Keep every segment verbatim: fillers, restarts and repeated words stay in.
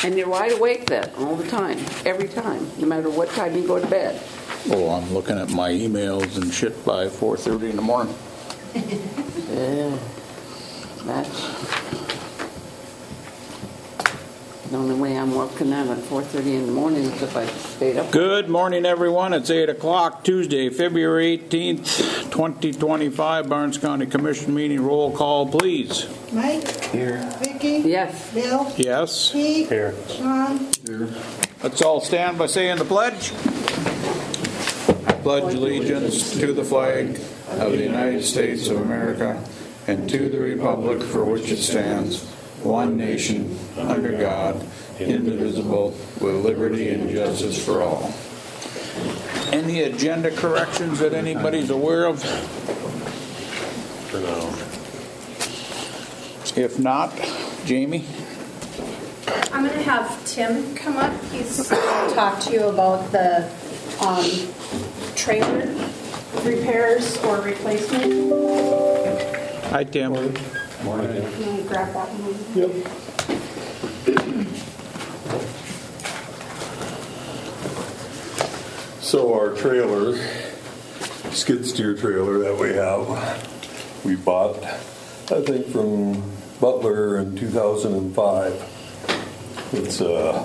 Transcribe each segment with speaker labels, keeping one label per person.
Speaker 1: And you're wide awake then, all the time, every time, no matter what time you go to bed.
Speaker 2: Oh, I'm looking at my emails and shit by four thirty in the morning.
Speaker 1: Yeah, that's the only way I'm working out at four thirty in the morning is if I stayed up.
Speaker 2: Good morning, everyone. It's eight o'clock, Tuesday, February eighteenth, twenty twenty-five. Barnes County Commission meeting. Roll call, please.
Speaker 3: Mike?
Speaker 2: Here.
Speaker 3: Vicky?
Speaker 1: Yes.
Speaker 3: Bill?
Speaker 2: Yes.
Speaker 3: Pete?
Speaker 2: Here.
Speaker 3: Sean?
Speaker 2: Here. Let's all stand by saying the pledge. Pledge allegiance to the flag of the United States of America and to the republic for which it stands, one nation, under God, indivisible, with liberty and justice for all. Any agenda corrections that anybody's aware of? For now. If not, Jamie?
Speaker 4: I'm going to have Tim come up. He's going to talk to you about the um, trailer repairs or replacement.
Speaker 2: Hi, Tim. Morning.
Speaker 4: Morning. Can you grab that one?
Speaker 5: Yep. So our trailer, skid steer trailer that we have, we bought, I think, from Butler in two thousand five. It's uh,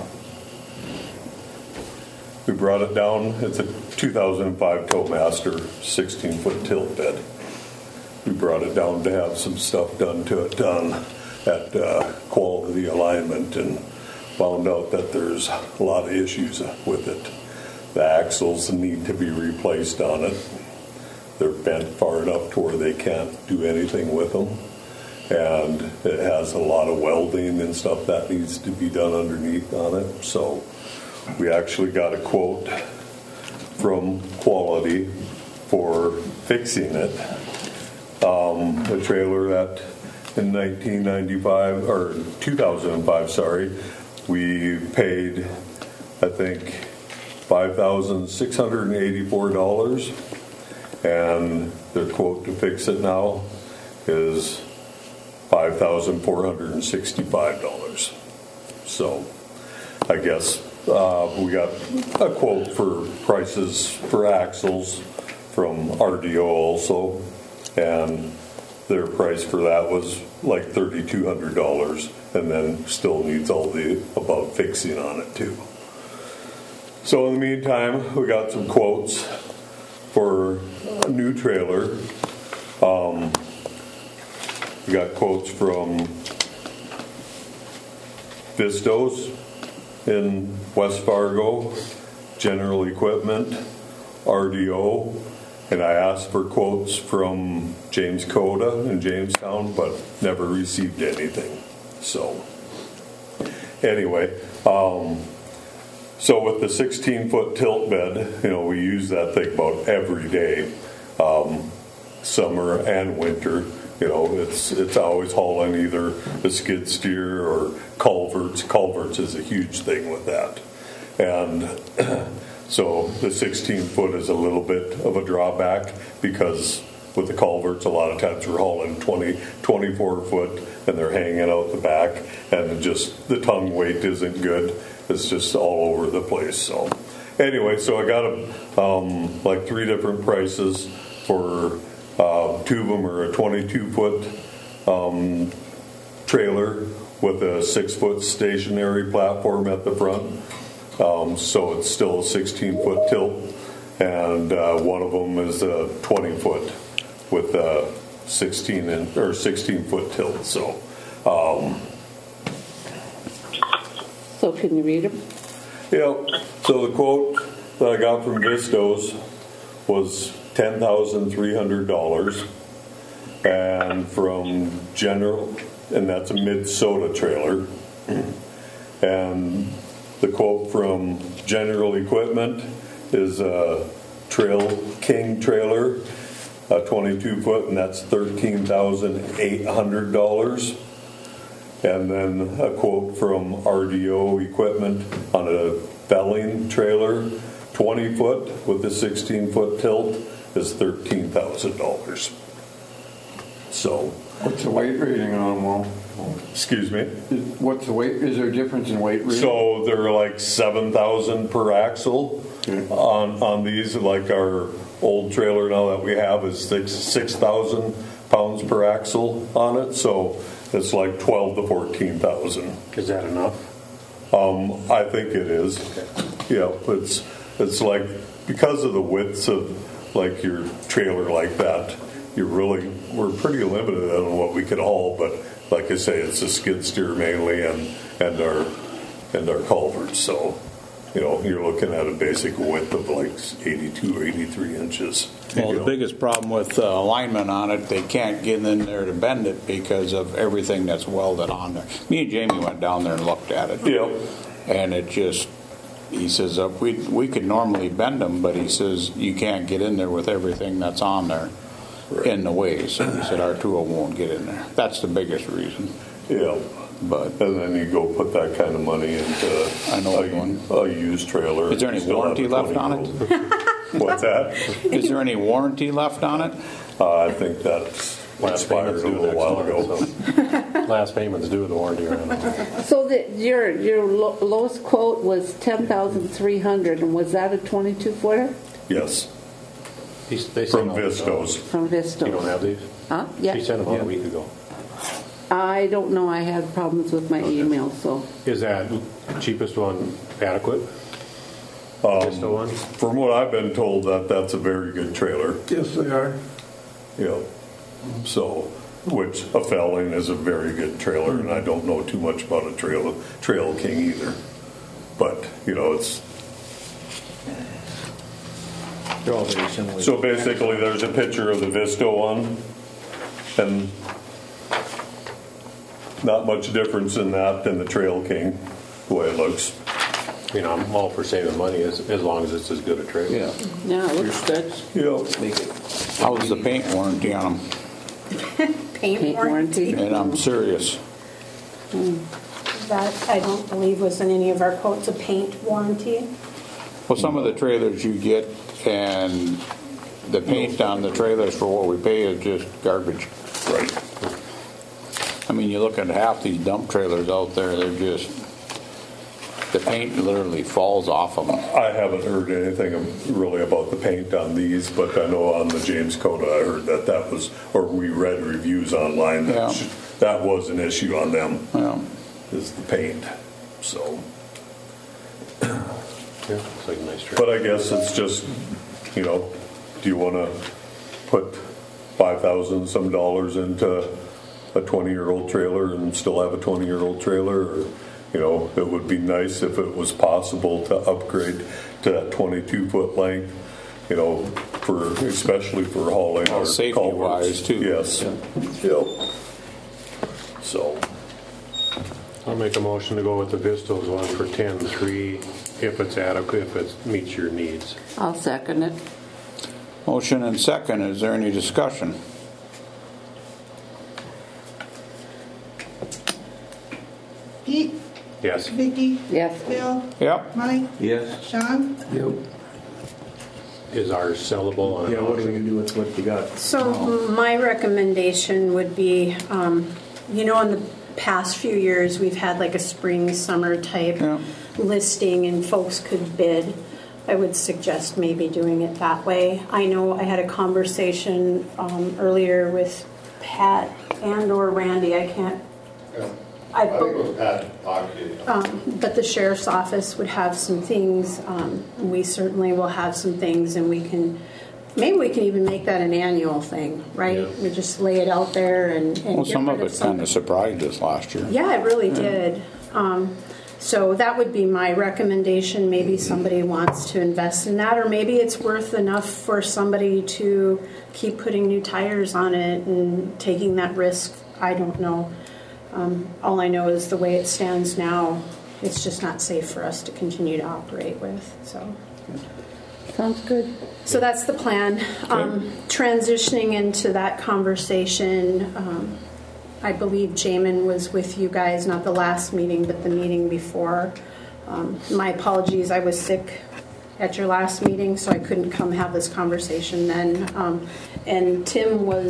Speaker 5: we brought it down. It's a two thousand five Towmaster sixteen foot tilt bed. We brought it down to have some stuff done to it, done at uh, quality alignment, and found out that there's a lot of issues with it. The axles need to be replaced on it. They're bent far enough to where they can't do anything with them. And it has a lot of welding and stuff that needs to be done underneath on it. So we actually got a quote from Quality for fixing it. Um, a trailer that in nineteen ninety-five, or two thousand five, sorry, we paid, I think, five thousand six hundred eighty-four dollars, and their quote to fix it now is five thousand four hundred sixty-five dollars. So I guess uh, we got a quote for prices for axles from R D O also, and their price for that was like three thousand two hundred dollars, and then still needs all the above fixing on it too. So in the meantime, we got some quotes for a new trailer. Um, we got quotes from Vistos in West Fargo, General Equipment, R D O, and I asked for quotes from James Coda in Jamestown, but never received anything. So anyway, um, so with the sixteen foot tilt bed, you know, we use that thing about every day, um, summer and winter. You know, it's it's always hauling either a skid steer or culverts. Culverts is a huge thing with that. And so the sixteen foot is a little bit of a drawback, because with the culverts, a lot of times we're hauling twenty, twenty-four foot and they're hanging out the back, and just the tongue weight isn't good. It's just all over the place. So anyway, so I got a, um, like three different prices for uh, two of them are a twenty-two foot um, trailer with a six foot stationary platform at the front. Um, so it's still a sixteen foot tilt, and uh, one of them is a twenty foot with a sixteen in, or sixteen foot tilt. So, um,
Speaker 1: So can you read them?
Speaker 5: yeah. So the quote that I got from Vistos was ten thousand three hundred dollars, and from General, and that's a Minnesota trailer, and the quote from General Equipment is a Trail King trailer, a twenty-two foot, and that's thirteen thousand eight hundred dollars. And then a quote from R D O Equipment on a Felling trailer, twenty foot with a sixteen foot tilt, is thirteen thousand dollars. So,
Speaker 6: what's the weight rating on them all?
Speaker 5: Excuse me?
Speaker 2: What's the weight, is there a difference in weight? really?
Speaker 5: So they're like seven thousand per axle
Speaker 2: Okay.
Speaker 5: on, on these, like our old trailer now that we have is six, six thousand pounds per axle on it, so it's like twelve to fourteen thousand.
Speaker 3: Is that enough?
Speaker 5: Um, I think it is. Yeah, it's, it's like, because of the widths of like your trailer like that, you're really, we're pretty limited on what we could haul, but like I say, it's a skid steer mainly and, and our, and our culverts, so, you know, you're looking at a basic width of like eighty-two, eighty-three inches.
Speaker 6: Well,
Speaker 5: You
Speaker 6: the
Speaker 5: know.
Speaker 6: biggest problem with uh, alignment on it, they can't get in there to bend it because of everything that's welded on there. Me and Jamie went down there and looked at it.
Speaker 5: Yeah.
Speaker 6: And it just, he says, uh, we we could normally bend them, but he says you can't get in there with everything that's on there in the way. So he said our two oh won't get in there. That's the biggest reason.
Speaker 5: Yeah.
Speaker 6: But
Speaker 5: And then you go put that kind of money into
Speaker 6: I know
Speaker 5: a,
Speaker 6: one.
Speaker 5: a used trailer.
Speaker 6: Is there any
Speaker 5: You still have
Speaker 6: warranty
Speaker 5: a
Speaker 6: left on it?
Speaker 5: twenty-year-old. What's that?
Speaker 6: is there any warranty left on it?
Speaker 5: Uh, I think that's
Speaker 3: Last
Speaker 5: expired
Speaker 3: payment's
Speaker 5: a
Speaker 3: due
Speaker 5: little while
Speaker 3: next
Speaker 5: ago.
Speaker 3: month, so. Last payment's due, the warranty around.
Speaker 1: So that your, your lo- lowest quote was ten thousand three hundred, and was that a twenty-two footer
Speaker 5: Yes,
Speaker 3: He- They
Speaker 5: from
Speaker 3: sent all these out.
Speaker 5: Vistos.
Speaker 1: from Visto?
Speaker 3: You don't have these?
Speaker 1: Huh?
Speaker 3: He
Speaker 1: Yeah.
Speaker 3: sent them out a week ago.
Speaker 1: I don't know, I had problems with my email, so.
Speaker 3: Is that cheapest one adequate?
Speaker 5: Um,
Speaker 3: Visto one?
Speaker 5: From what I've been told, that that's a very good trailer.
Speaker 2: Yes, they are.
Speaker 5: Yeah. So, which a Felling is a very good trailer, and I don't know too much about a Trail Trail King either. But you know, it's
Speaker 7: They're all very similar.
Speaker 5: so basically there's a picture of the Visto one, and not much difference in that than the Trail King, the way it looks.
Speaker 3: You know, I'm all for saving money as, as long as it's as good a trailer.
Speaker 6: Yeah.
Speaker 1: Yeah, it looks good.
Speaker 5: Yeah.
Speaker 7: Make it.
Speaker 6: How's the paint warranty on them?
Speaker 4: Paint
Speaker 1: Paint
Speaker 4: warranty.
Speaker 1: warranty.
Speaker 6: And I'm serious.
Speaker 4: That, I don't believe was in any of our quotes, a paint warranty.
Speaker 6: Well, some of the trailers you get and the paint on the trailers for what we pay is just garbage.
Speaker 5: Right.
Speaker 6: I mean, you look at half these dump trailers out there, they're just, the paint literally falls off of them.
Speaker 5: I haven't heard anything really about the paint on these, but I know on the James Coda, I heard that that was, or we read reviews online that
Speaker 6: Yeah.
Speaker 5: sh- that was an issue on them,
Speaker 6: Yeah.
Speaker 5: is the paint. So,
Speaker 3: Yeah, it's like a nice trailer.
Speaker 5: but I guess it's just, you know, do you want to put five thousand some dollars into a twenty-year-old trailer and still have a twenty-year-old trailer? Or, you know, it would be nice if it was possible to upgrade to that twenty-two foot length, you know, for, especially for hauling
Speaker 6: Well,
Speaker 5: our
Speaker 6: safety-wise,
Speaker 5: culverts.
Speaker 6: too.
Speaker 5: Yes. Yep. So,
Speaker 3: I'll make a motion to go with the Vistos one for ten three, if it's adequate, if it meets your needs.
Speaker 1: I'll second it.
Speaker 6: Motion and second, is there any discussion?
Speaker 8: Pete,
Speaker 3: Yes.
Speaker 8: Vicki,
Speaker 1: Yes.
Speaker 8: Bill,
Speaker 6: Yep.
Speaker 8: Mike,
Speaker 7: Yes.
Speaker 8: Sean.
Speaker 7: Yep.
Speaker 3: Is ours sellable on
Speaker 7: Yeah,
Speaker 3: an
Speaker 7: what are we
Speaker 3: auction?
Speaker 7: gonna do with what you got?
Speaker 4: So my recommendation would be, um, you know, in the past few years, we've had like a spring, summer type
Speaker 6: Yeah.
Speaker 4: listing and folks could bid. I would suggest maybe doing it that way. I know I had a conversation um, earlier with Pat and or Randy, I can't. I,
Speaker 9: I think it was Pat talking.
Speaker 4: um, but the sheriff's office would have some things. Um, we certainly will have some things, and we can, maybe we can even make that an annual thing, right?
Speaker 3: Yeah.
Speaker 4: We just lay it out there and, and
Speaker 6: Well,
Speaker 4: get
Speaker 6: some
Speaker 4: rid
Speaker 6: of it
Speaker 4: some-
Speaker 6: kind of surprised us last year.
Speaker 4: Yeah, it really did. Um, so that would be my recommendation. Maybe somebody wants to invest in that, or maybe it's worth enough for somebody to keep putting new tires on it and taking that risk. I don't know. Um, all I know is the way it stands now, it's just not safe for us to continue to operate with. So,
Speaker 1: Sounds good.
Speaker 4: so that's the plan. Um, transitioning into that conversation, um, I believe Jamin was with you guys, not the last meeting, but the meeting before. Um, my apologies, I was sick at your last meeting, so I couldn't come have this conversation then. Um, and Tim was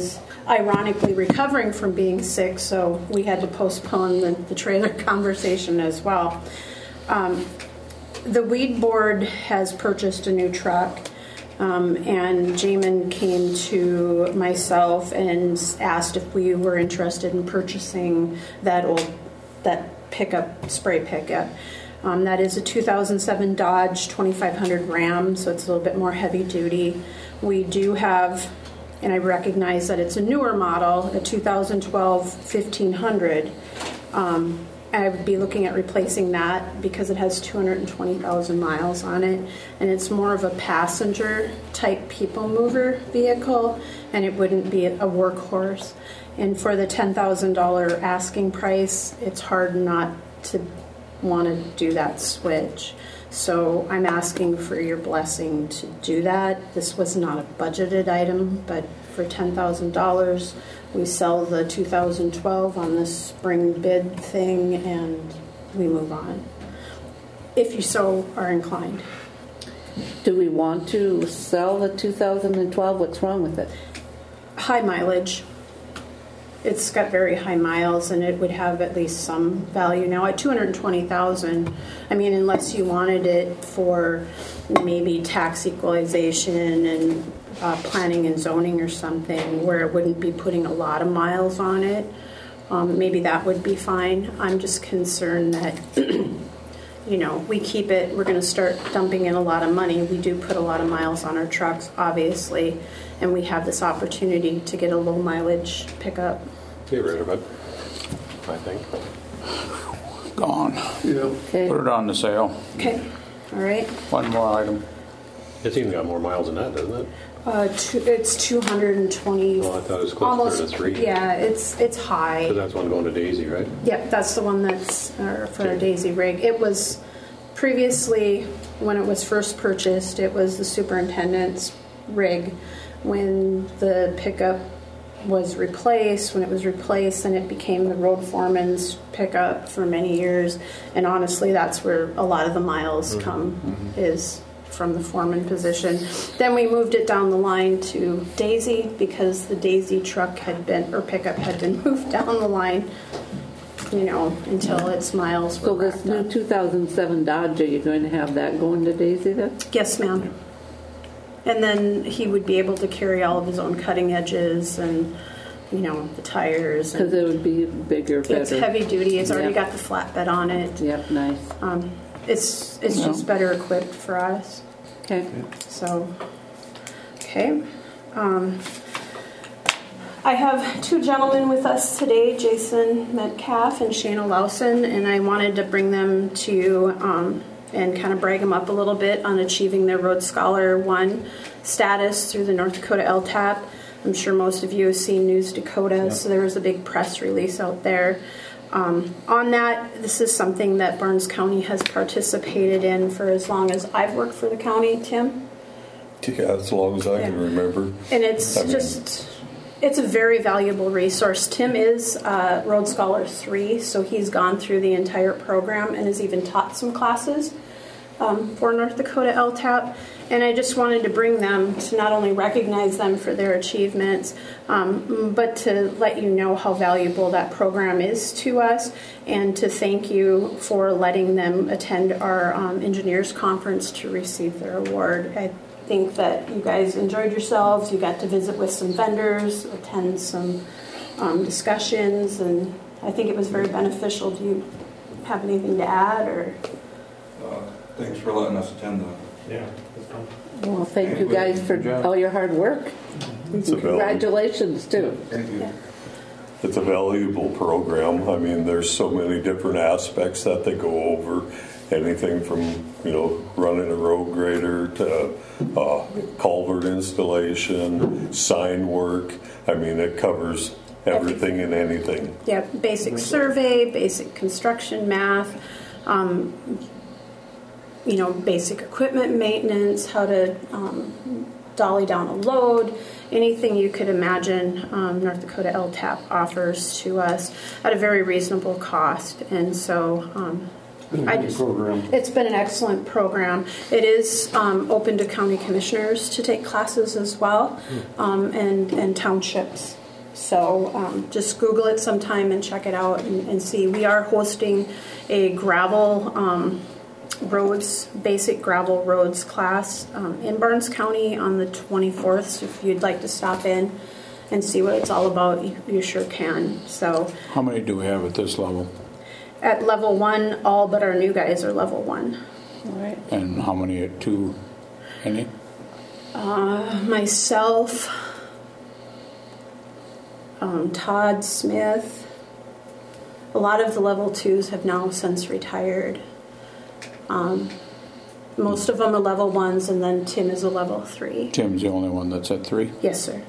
Speaker 4: ironically recovering from being sick, so we had to postpone the, the trailer conversation as well. Um, the weed board has purchased a new truck. Um, and Jamin came to myself and asked if we were interested in purchasing that old, that pickup, spray pickup. Um, that is a two thousand seven Dodge twenty-five hundred Ram, so it's a little bit more heavy duty. We do have, and I recognize that it's a newer model, a two thousand twelve fifteen hundred. Um, I would be looking at replacing that because it has two hundred twenty thousand miles on it, and it's more of a passenger type people mover vehicle, and it wouldn't be a workhorse. And for the ten thousand dollars asking price, it's hard not to want to do that switch. So I'm asking for your blessing to do that. This was not a budgeted item, but for ten thousand dollars, we sell the two thousand twelve on this spring bid thing, and we move on, if you so are inclined.
Speaker 1: Do we want to sell the two thousand twelve? What's wrong with it?
Speaker 4: High mileage. It's got very high miles, and it would have at least some value. Now at two hundred twenty thousand, I mean, unless you wanted it for maybe tax equalization and uh, planning and zoning or something, where it wouldn't be putting a lot of miles on it, um, maybe that would be fine. I'm just concerned that you know, we keep it, we're going to start dumping in a lot of money. We do put a lot of miles on our trucks, obviously, and we have this opportunity to get a low mileage pickup.
Speaker 3: Get rid of it, I think.
Speaker 6: Gone.
Speaker 2: Yeah.
Speaker 1: Okay.
Speaker 6: Put it on the sale.
Speaker 4: Okay, all right.
Speaker 6: One more item.
Speaker 3: It's even got more miles than that, doesn't it?
Speaker 4: Uh, two, it's two hundred twenty.
Speaker 3: Oh, I thought it was closer
Speaker 4: almost,
Speaker 3: to three.
Speaker 4: Yeah, it's it's high.
Speaker 3: Because that's one going to Daisy, right?
Speaker 4: Yep, that's the one that's uh, for a Daisy rig. It was previously, when it was first purchased, it was the superintendent's rig. When the pickup was replaced, when it was replaced, then it became the road foreman's pickup for many years. And honestly, that's where a lot of the miles mm-hmm. come, mm-hmm. is from the foreman position. Then we moved it down the line to Daisy because the Daisy truck had been, or pickup had been moved down the line, you know, until its miles were
Speaker 1: So this new
Speaker 4: up.
Speaker 1: two thousand seven Dodge, are you going to have that going to Daisy then?
Speaker 4: Yes, ma'am. And then he would be able to carry all of his own cutting edges and, you know, the tires.
Speaker 1: Because it would be bigger, better.
Speaker 4: It's heavy duty. It's already
Speaker 1: Yep.
Speaker 4: got the flatbed on it.
Speaker 1: Yep, nice.
Speaker 4: Um, it's it's
Speaker 6: Yeah.
Speaker 4: just better equipped for us.
Speaker 1: Okay.
Speaker 4: So, okay. Um, I have two gentlemen with us today, Jason Metcalf and Shana Lawson, and I wanted to bring them to you um, and kind of brag them up a little bit on achieving their Road Scholar one status through the North Dakota L T A P. I'm sure most of you have seen News Dakota, yeah. So there was a big press release out there. Um, on that, this is something that Burns County has participated in for as long as I've worked for the county, Tim.
Speaker 5: Yeah, as long as I
Speaker 4: yeah.
Speaker 5: can remember.
Speaker 4: And it's I just, mean, it's a very valuable resource. Tim is uh, Road Scholar three, so he's gone through the entire program and has even taught some classes um, for North Dakota L T A P. And I just wanted to bring them to not only recognize them for their achievements, um, but to let you know how valuable that program is to us, and to thank you for letting them attend our um, engineers conference to receive their award. I think that you guys enjoyed yourselves. You got to visit with some vendors, attend some um, discussions, and I think it was very beneficial. Do you have anything to add? Or
Speaker 10: uh, thanks for letting us attend the.
Speaker 7: Yeah.
Speaker 1: Well, thank you guys for all your hard work.
Speaker 5: It's
Speaker 1: Congratulations, too.
Speaker 10: Thank you.
Speaker 4: Yeah.
Speaker 5: It's a valuable program. I mean, there's so many different aspects that they go over. Anything from, you know, running a road grader to uh, culvert installation, sign work. I mean, it covers everything and anything.
Speaker 4: Yeah, basic survey, basic construction math, um, you know, basic equipment maintenance, how to um, dolly down a load, anything you could imagine. um, North Dakota L T A P offers to us at a very reasonable cost. And so um, I just, it's been an excellent program. It is um, open to county commissioners to take classes as well, um, and, and townships. So um, just Google it sometime and check it out and, and see. We are hosting a gravel um, roads, basic gravel roads class um, in Barnes County on the twenty-fourth. So if you'd like to stop in and see what it's all about, you, you sure can. So
Speaker 6: How many do we have at this level?
Speaker 4: at level one, all but our new guys are level one.
Speaker 1: All right.
Speaker 6: And how many at two? Any?
Speaker 4: Uh, myself, um, Todd Smith. A lot of the level twos have now since retired. Um, most of them are level ones, and then Tim is a level three.
Speaker 6: Tim's the only one that's at three?
Speaker 4: Yes, sir.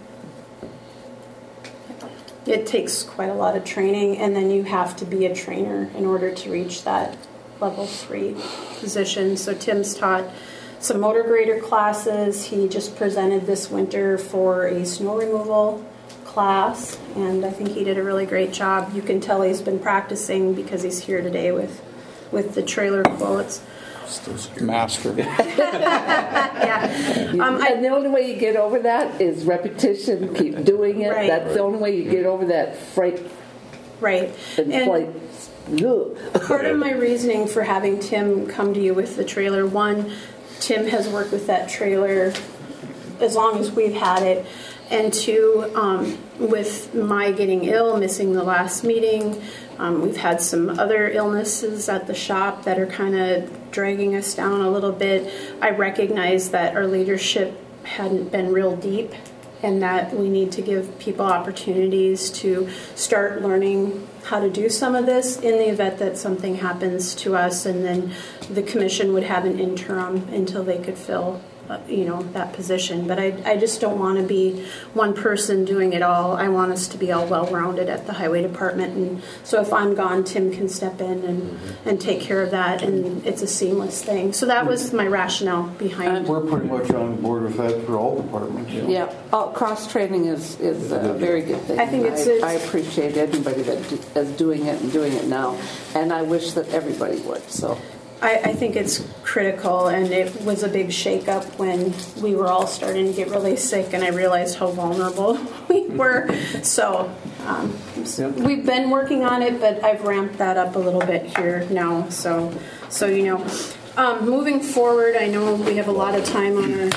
Speaker 4: It takes quite a lot of training, and then you have to be a trainer in order to reach that level three position. So Tim's taught some motor grader classes. He just presented this winter for a snow removal class, and I think he did a really great job. You can tell he's been practicing because he's here today with, with the trailer quotes.
Speaker 6: Master.
Speaker 4: Yeah. Um, I,
Speaker 1: And the only way you get over that is repetition, keep doing it.
Speaker 4: Right.
Speaker 1: That's the only way you get over that fright
Speaker 4: right.
Speaker 1: and,
Speaker 4: And-
Speaker 1: flight. Ugh.
Speaker 4: Part of my reasoning for having Tim come to you with the trailer, one, Tim has worked with that trailer as long as we've had it, and two, um, with my getting ill, missing the last meeting, um, we've had some other illnesses at the shop that are kind of dragging us down a little bit. I recognize that our leadership hadn't been real deep, and that we need to give people opportunities to start learning how to do some of this in the event that something happens to us, and then the commission would have an interim until they could fill uh, you know, that position. But I, I just don't want to be one person doing it all. I want us to be all well-rounded at the highway department, and so if I'm gone, Tim can step in and, and take care of that, and it's a seamless thing. So that was my rationale behind.
Speaker 10: We're pretty much on board with that for all departments.
Speaker 1: Yeah, oh, cross-training is, is a very good thing.
Speaker 4: I think it's-
Speaker 1: I,
Speaker 4: it's-
Speaker 1: I appreciate anybody that do- is doing it and doing it now, and I wish that everybody would, so.
Speaker 4: I, I think it's critical, and it was a big shakeup when we were all starting to get really sick, and I realized how vulnerable we were. So um, we've been working on it, but I've ramped that up a little bit here now. So, so you know, um, moving forward, I know we have a lot of time on our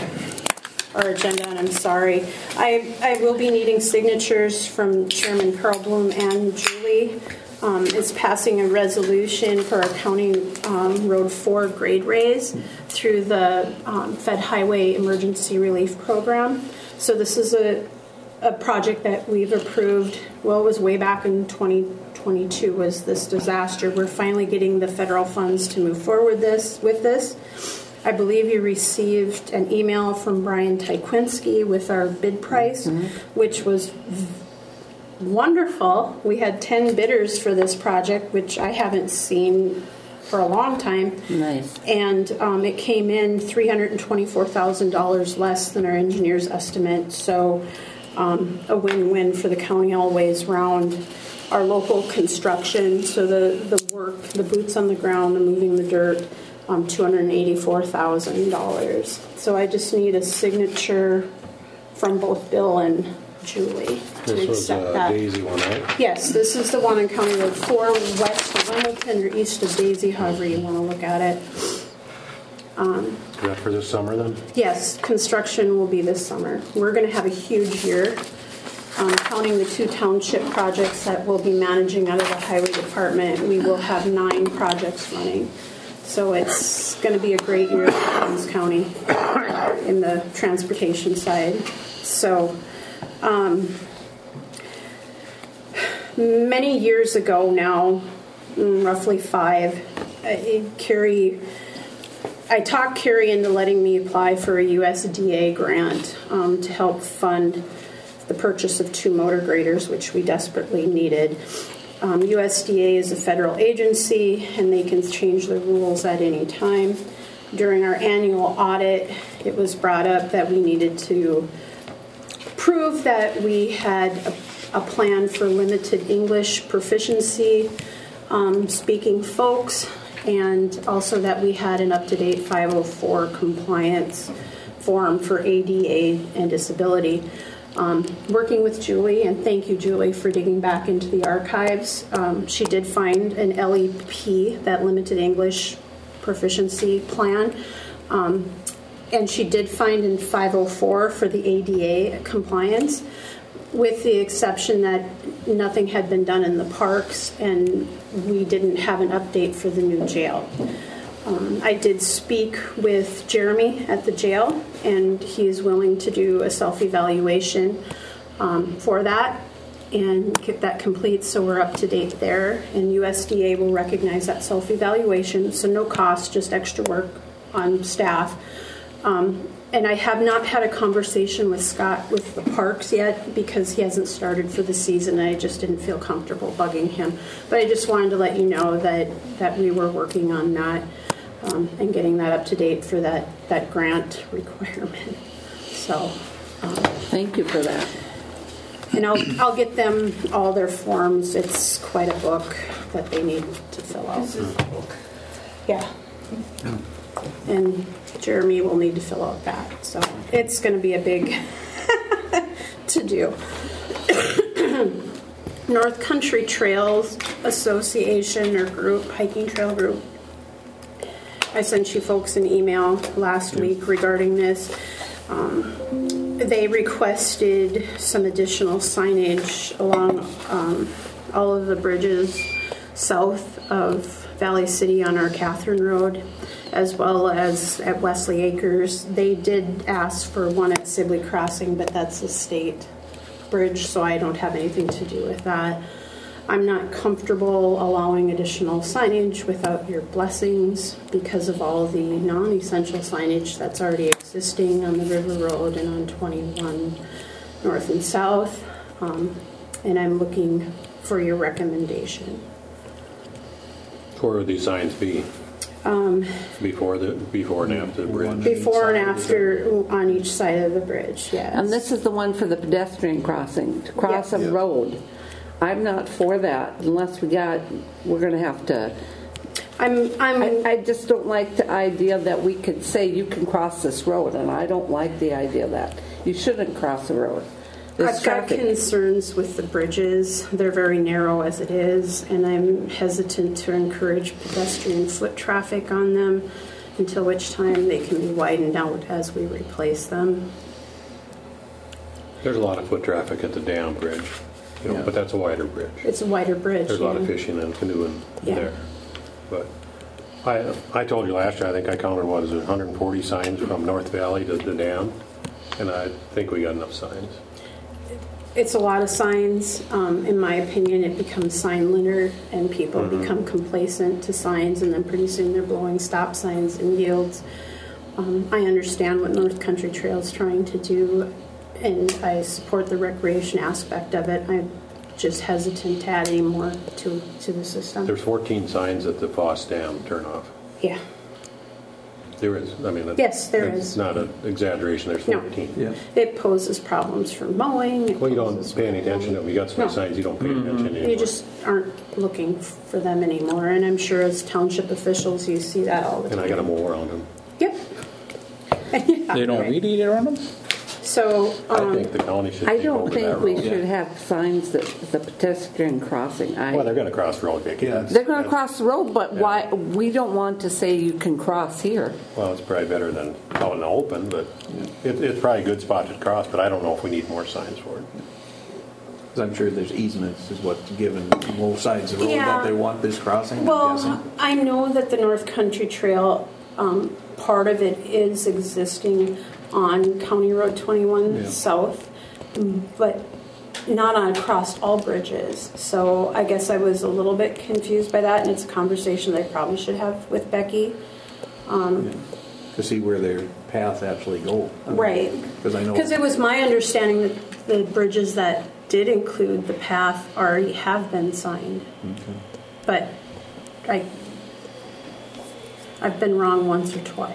Speaker 4: our agenda, and I'm sorry. I I will be needing signatures from Chairman Carl Bloom and Julie. Um, is passing a resolution for our County um, Road four grade raise through the um, Fed Highway Emergency Relief Program. So this is a, a project that we've approved. Well, it was way back in twenty twenty-two was this disaster. We're finally getting the federal funds to move forward this with this. I believe you received an email from Brian Tykwinski with our bid price, mm-hmm. which was wonderful. We had ten bidders for this project, which I haven't seen for a long time.
Speaker 1: Nice.
Speaker 4: And um, it came in three hundred twenty-four thousand dollars less than our engineer's estimate. So um, a win-win for the county all ways round. Our local construction, so the, the work, the boots on the ground, the moving the dirt, um, two hundred eighty-four thousand dollars. So I just need a signature from both Bill and Julie to
Speaker 3: This was
Speaker 4: accept
Speaker 3: a
Speaker 4: that.
Speaker 3: Daisy one, right?
Speaker 4: Yes, this is the one in County Road four, west of Wilmington or east of Daisy, however you want to look at it. Um,
Speaker 3: Is that for this summer then?
Speaker 4: yes, construction will be this summer. We're going to have a huge year. Um, counting the two township projects that we'll be managing out of the highway department, we will have nine projects running. So it's going to be a great year for Barnes County in the transportation side. So um, many years ago now, roughly five, uh, Carrie, I talked Carrie into letting me apply for a U S D A grant um, to help fund the purchase of two motor graders, which we desperately needed. Um, U S D A is a federal agency, and they can change the rules at any time. During our annual audit, it was brought up that we needed to prove that we had a, a plan for limited English proficiency um, speaking folks, and also that we had an up-to-date five oh four compliance form for A D A and disability. Um, working with Julie, and thank you, Julie, for digging back into the archives. Um, she did find an L E P, that limited English proficiency plan. Um, and she did find in five oh four for the A D A compliance, with the exception that nothing had been done in the parks and we didn't have an update for the new jail. Um, I did speak with Jeremy at the jail, and he is willing to do a self-evaluation um, for that and get that complete, so we're up to date there. And U S D A will recognize that self-evaluation, so no cost, just extra work on staff. Um, and I have not had a conversation with Scott with the parks yet because he hasn't started for the season, and I just didn't feel comfortable bugging him. But I just wanted to let you know that, that we were working on that um, and getting that up to date for that, that grant requirement. So, um,
Speaker 1: Thank you for that.
Speaker 4: and I'll, I'll get them all their forms. It's quite a book that they need to fill out.
Speaker 8: This is the book.
Speaker 4: Yeah. And Jeremy will need to fill out that. So it's going to be a big to do. North Country Trails Association or group, hiking trail group. I sent you folks an email last week regarding this. Um, they requested some additional signage along um, all of the bridges south of Valley City on our Catherine Road, as well as at Wesley Acres. They did ask for one at Sibley Crossing, but that's a state bridge, so I don't have anything to do with that. I'm not comfortable allowing additional signage without your blessings because of all the non-essential signage that's already existing on the River Road and on twenty-one north and south. Um, and I'm looking for your recommendation.
Speaker 3: Where would these signs be?
Speaker 4: Um,
Speaker 3: Before the before and after the bridge?
Speaker 4: before and after on each side of the bridge, yes.
Speaker 1: And this is the one for the pedestrian crossing, to cross
Speaker 4: Yes.
Speaker 1: a road. I'm not for that unless we got, we're going to have to,
Speaker 4: I'm, I'm,
Speaker 1: I, I just don't like the idea that we could say you can cross this road, and I don't like the idea that you shouldn't cross the road. There's
Speaker 4: I've got
Speaker 1: traffic.
Speaker 4: concerns with the bridges. They're very narrow as it is, and I'm hesitant to encourage pedestrian foot traffic on them, until which time they can be widened out as we replace them.
Speaker 3: There's a lot of foot traffic at the dam bridge, you know,
Speaker 10: Yeah.
Speaker 3: but that's a wider bridge.
Speaker 4: It's a wider bridge.
Speaker 3: There's a lot of
Speaker 4: yeah.
Speaker 3: fishing and canoeing
Speaker 4: Yeah.
Speaker 3: there. But I I told you last year, I think I counted, what is it, one hundred forty signs from North Valley to the dam, and I think we got enough signs.
Speaker 4: It's a lot of signs. Um, in my opinion, it becomes sign litter, and people
Speaker 3: Mm-hmm.
Speaker 4: become complacent to signs, and then pretty soon they're blowing stop signs and yields. Um, I understand what North Country Trail is trying to do, and I support the recreation aspect of it. I'm just hesitant to add any more to to the system.
Speaker 3: There's fourteen signs at the Foss Dam turnoff.
Speaker 4: Yeah.
Speaker 3: There is, I mean. it-
Speaker 4: Yes, there
Speaker 3: it's
Speaker 4: is.
Speaker 3: not an exaggeration, there's
Speaker 4: No.
Speaker 3: fourteen.
Speaker 10: Yeah.
Speaker 4: It poses problems for mowing. It
Speaker 3: Well, you don't
Speaker 4: poses
Speaker 3: pay any attention to them. You got so many
Speaker 4: No.
Speaker 3: signs, you don't pay attention anymore.
Speaker 4: You just aren't looking for them anymore, and I'm sure as township officials, you see that all the time.
Speaker 3: And I got them all around them.
Speaker 4: Yep. Yeah,
Speaker 6: They don't
Speaker 4: right.
Speaker 6: weed eat around them?
Speaker 4: So,
Speaker 3: I
Speaker 4: um,
Speaker 3: think the county should
Speaker 1: I
Speaker 3: take over
Speaker 1: don't
Speaker 3: that
Speaker 1: think we
Speaker 3: road.
Speaker 1: should have signs that the pedestrian crossing. I,
Speaker 3: Well, they're going to cross the road, Vicky.
Speaker 10: Yeah.
Speaker 1: they're going to cross the road, but why? We don't want to say you can cross here.
Speaker 3: Well, it's probably better than out in the open, but it, it's probably a good spot to cross, but I don't know if we need more signs for it.
Speaker 10: 'Cause I'm sure there's easements is what's given both sides of the road
Speaker 4: Yeah.
Speaker 10: that they want this crossing, I'm
Speaker 4: well,
Speaker 10: guessing.
Speaker 4: I know that the North Country Trail, um, part of it is existing on County Road twenty-one
Speaker 10: Yeah.
Speaker 4: South, but not on across all bridges. So I guess I was a little bit confused by that, and it's a conversation that I probably should have with Becky. Um,
Speaker 10: To see where their path actually go.
Speaker 4: Right.
Speaker 10: Because I know.
Speaker 4: Because it was my understanding that the bridges that did include the path already have been signed.
Speaker 10: Okay.
Speaker 4: But I, I've been wrong once or twice.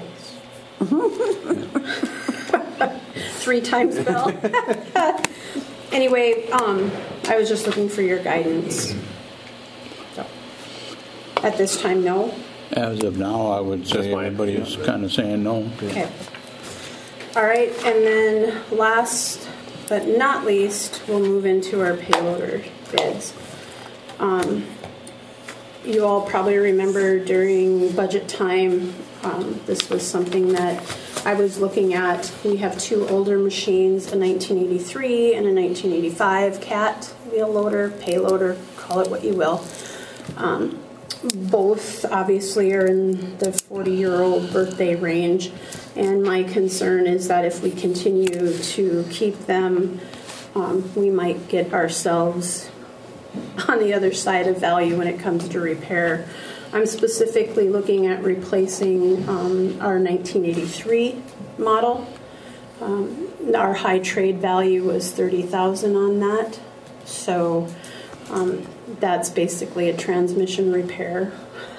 Speaker 4: Three times, Bill. Anyway, um, I was just looking for your guidance. So, at this time, no.
Speaker 6: As of now, I would say
Speaker 3: That's fine.
Speaker 6: everybody's kind of saying no.
Speaker 4: Okay. All right, and then last but not least, we'll move into our payloader bids. Um, you all probably remember during budget time, um, this was something that I was looking at. We have two older machines, a nineteen eighty-three and a nineteen eighty-five cat wheel loader, payloader, call it what you will. Um, both obviously are in the forty-year-old birthday range, and my concern is that if we continue to keep them, um, we might get ourselves on the other side of value when it comes to repair. I'm specifically looking at replacing um, our nineteen eighty-three model. Um, our high trade value was thirty thousand dollars on that, so um, that's basically a transmission repair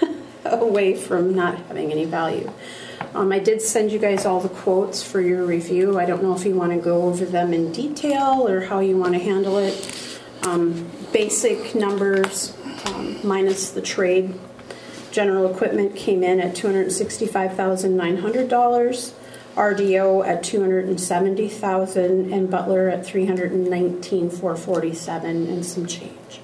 Speaker 4: away from not having any value. Um, I did send you guys all the quotes for your review. I don't know if you want to go over them in detail or how you want to handle it. Um, basic numbers um, minus the trade. General equipment came in at two hundred sixty-five thousand nine hundred dollars, R D O at two hundred seventy thousand dollars, and Butler at three hundred nineteen thousand four hundred forty-seven dollars and some change.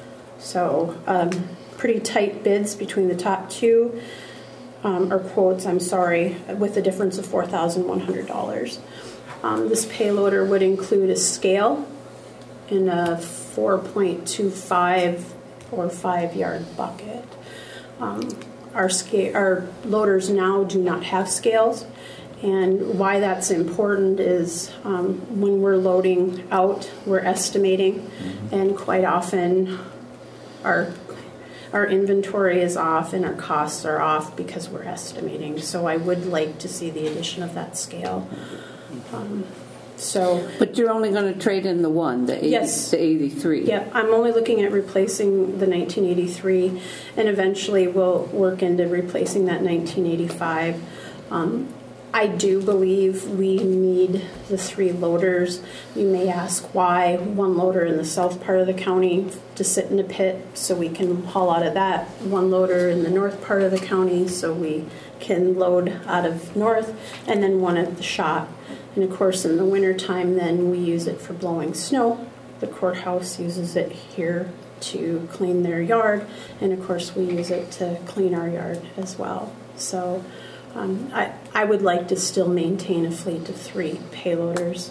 Speaker 4: So um, pretty tight bids between the top two, um, or quotes, I'm sorry, with a difference of four thousand one hundred dollars. Um, this payloader would include a scale in a four point two five or five yard bucket. Um, our scale, our loaders now do not have scales, and why that's important is um, when we're loading out, we're estimating, mm-hmm. and quite often our our inventory is off and our costs are off because we're estimating. So I would like to see the addition of that scale. Um, So,
Speaker 1: but you're only going to trade in the one, the, eighty,
Speaker 4: yes.
Speaker 1: the eighty-three.
Speaker 4: Yeah, I'm only looking at replacing the nineteen eighty-three, and eventually we'll work into replacing that nineteen eighty-five. Um, I do believe we need the three loaders. You may ask why one loader in the south part of the county to sit in a pit so we can haul out of that, one loader in the north part of the county so we can load out of north, and then one at the shop. And of course, in the wintertime, then we use it for blowing snow. The courthouse uses it here to clean their yard. And of course, we use it to clean our yard as well. So um, I, I would like to still maintain a fleet of three payloaders.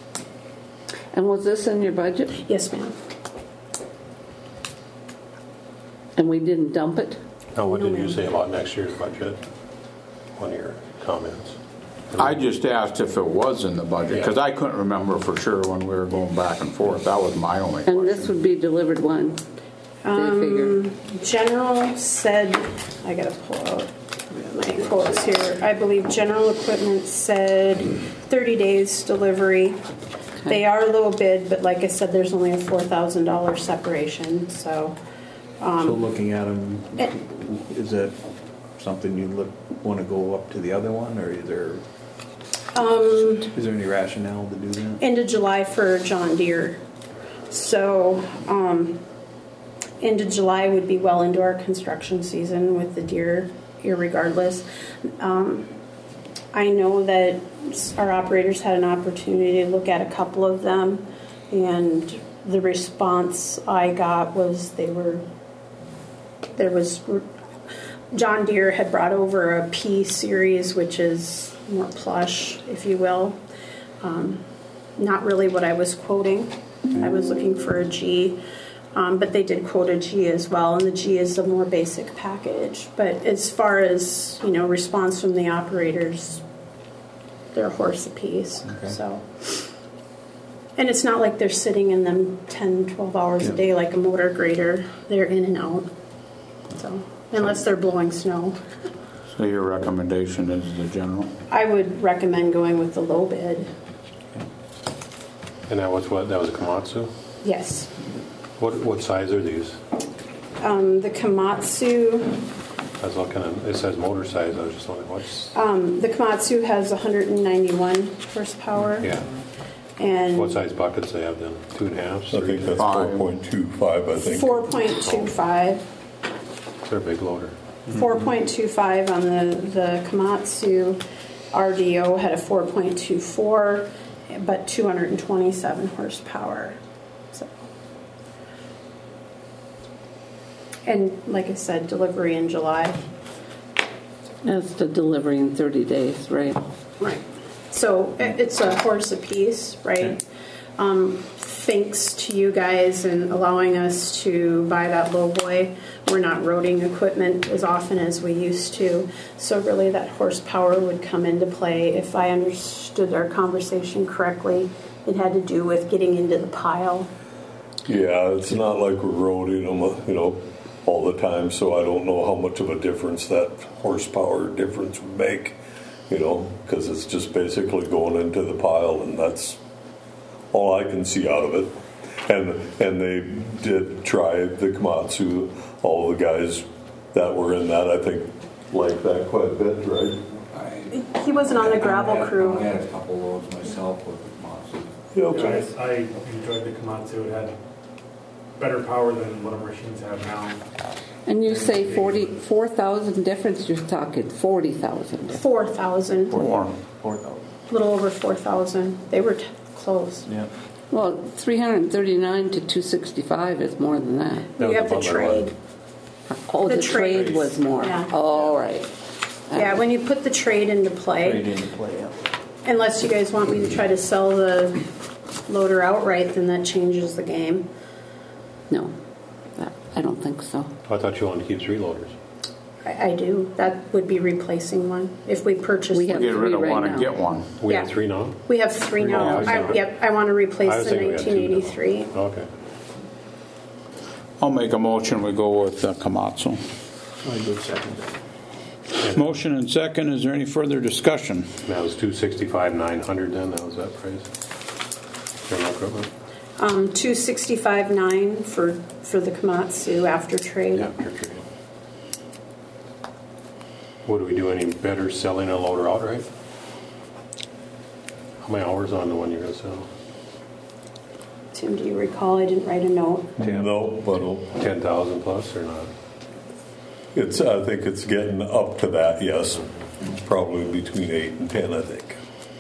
Speaker 1: And was this in your budget?
Speaker 4: Yes, ma'am.
Speaker 1: And we didn't dump it?
Speaker 3: Now, what
Speaker 4: No,
Speaker 3: did you
Speaker 4: ma'am.
Speaker 3: say about next year's budget? One of your comments.
Speaker 6: I just asked if it was in the budget, because I couldn't remember for sure when we were going back and forth. That was my only question.
Speaker 1: And this would be delivered when?
Speaker 4: Um, General said, I gotta pull out my quotes here. I believe General Equipment said thirty days delivery.
Speaker 1: Okay.
Speaker 4: They are low bid, but like I said, there's only a four thousand dollars separation. So, um,
Speaker 10: So looking at them,
Speaker 4: it,
Speaker 10: is that something you look want to go up to the other one, or is there
Speaker 4: um,
Speaker 10: is there any rationale to do that?
Speaker 4: end of July for John Deere. So, um, end of July would be well into our construction season with the Deere, irregardless. Um, I know that our operators had an opportunity to look at a couple of them, and the response I got was they were, there was, John Deere had brought over a P series, which is more plush, if you will. Um, not really what I was quoting. I was looking for a G, um, but they did quote a G as well, and the G is a more basic package. But as far as, you know, response from the operators, they're a horse apiece. Okay. So, and it's not like they're sitting in them ten, twelve hours yeah. a day like a motor grader. They're in and out. So, unless they're blowing snow.
Speaker 6: So your recommendation is the General?
Speaker 4: I would recommend going with the low bid.
Speaker 3: And that was what? That was a Komatsu?
Speaker 4: Yes.
Speaker 3: What what size are these?
Speaker 4: Um, the Komatsu.
Speaker 3: I was looking at, it says motor size. I was just wondering what's.
Speaker 4: Um, the Komatsu has one hundred ninety-one horsepower.
Speaker 3: Yeah.
Speaker 4: And
Speaker 3: what size buckets they have then? Two and a half?
Speaker 5: I think that's four point two five, I think.
Speaker 4: four point two five.
Speaker 3: They're a big loader.
Speaker 4: four point two five on the, the Komatsu. R D O had a four point two four, but two hundred twenty-seven horsepower. So, and like I said, delivery in July.
Speaker 1: That's the delivery in thirty days, right?
Speaker 4: Right. So it- it's a horse apiece, right? Um, thanks to you guys and allowing us to buy that lowboy. We're not roading equipment as often as we used to. So really that horsepower would come into play. If I understood our conversation correctly, it had to do with getting into the pile.
Speaker 5: Yeah, it's not like we're roading them, you know, all the time, so I don't know how much of a difference that horsepower difference would make, you know, because it's just basically going into the pile, and that's all I can see out of it. And and they did try the Komatsu. All the guys that were in that, I think, liked that quite a bit, right?
Speaker 4: He wasn't on the gravel
Speaker 11: I had,
Speaker 4: crew.
Speaker 11: I had a couple loads myself with the Komatsu.
Speaker 5: Yeah, okay.
Speaker 12: I, I enjoyed the Komatsu. It had better power than what our machines have now.
Speaker 1: And you say forty, four thousand difference, you're talking forty thousand.
Speaker 4: four thousand.
Speaker 6: Four.
Speaker 10: Four thousand.
Speaker 4: A little over four thousand. They were t- close.
Speaker 10: Yeah.
Speaker 1: Well, three hundred thirty-nine to two sixty-five is more than that.
Speaker 3: That
Speaker 4: You
Speaker 3: was
Speaker 4: have the
Speaker 3: above our
Speaker 4: trade.
Speaker 3: line.
Speaker 1: Oh,
Speaker 4: The
Speaker 1: the trade
Speaker 4: trade.
Speaker 1: was more.
Speaker 4: Yeah.
Speaker 1: All right.
Speaker 4: Yeah, when you put the trade into play,
Speaker 10: Trade into play, yeah.
Speaker 4: unless you guys want me to try to sell the loader outright, then that changes the game.
Speaker 1: No, that, I don't think so.
Speaker 3: I thought you wanted to keep three loaders.
Speaker 4: I, I do. That would be replacing one if we purchase
Speaker 1: We
Speaker 4: one.
Speaker 1: have
Speaker 6: Get rid of
Speaker 1: Three right
Speaker 6: one and
Speaker 1: now.
Speaker 6: get one.
Speaker 3: We
Speaker 4: Yeah.
Speaker 3: have three now?
Speaker 4: We have three
Speaker 3: Three
Speaker 4: now.
Speaker 3: now, I was
Speaker 4: I,
Speaker 3: thinking-
Speaker 4: yep, I want to
Speaker 3: I
Speaker 4: replace
Speaker 3: was
Speaker 4: the
Speaker 3: thinking we had two
Speaker 4: nineteen
Speaker 3: now.
Speaker 4: eighty-three.
Speaker 3: Okay.
Speaker 6: I'll make a motion, we go with uh, Komatsu.
Speaker 10: I go second.
Speaker 6: Motion and second, is there any further discussion?
Speaker 3: That was two sixty-five nine hundred then, that was that price? General equipment?
Speaker 4: Um, two sixty-five nine for for the Komatsu after trade.
Speaker 3: Yeah, after trade. Would we do any better selling a loader outright? How many hours on the one you're going to sell?
Speaker 4: Tim, do you recall? I didn't write a note.
Speaker 5: No, but uh,
Speaker 3: ten thousand plus or not?
Speaker 5: it's, I think it's getting up to that, yes. It's probably between eight and ten, I think.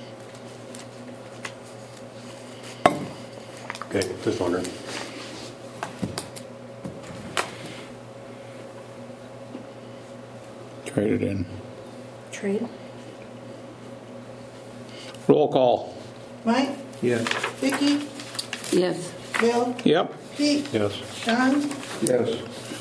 Speaker 3: Okay, just wondering.
Speaker 6: Trade it in.
Speaker 4: Trade.
Speaker 6: Roll call.
Speaker 8: Mike,
Speaker 10: Yeah.
Speaker 8: Vicki,
Speaker 1: Yes.
Speaker 8: Bill,
Speaker 6: Yep.
Speaker 8: Pete,
Speaker 3: Yes.
Speaker 8: Sean.
Speaker 10: Yes.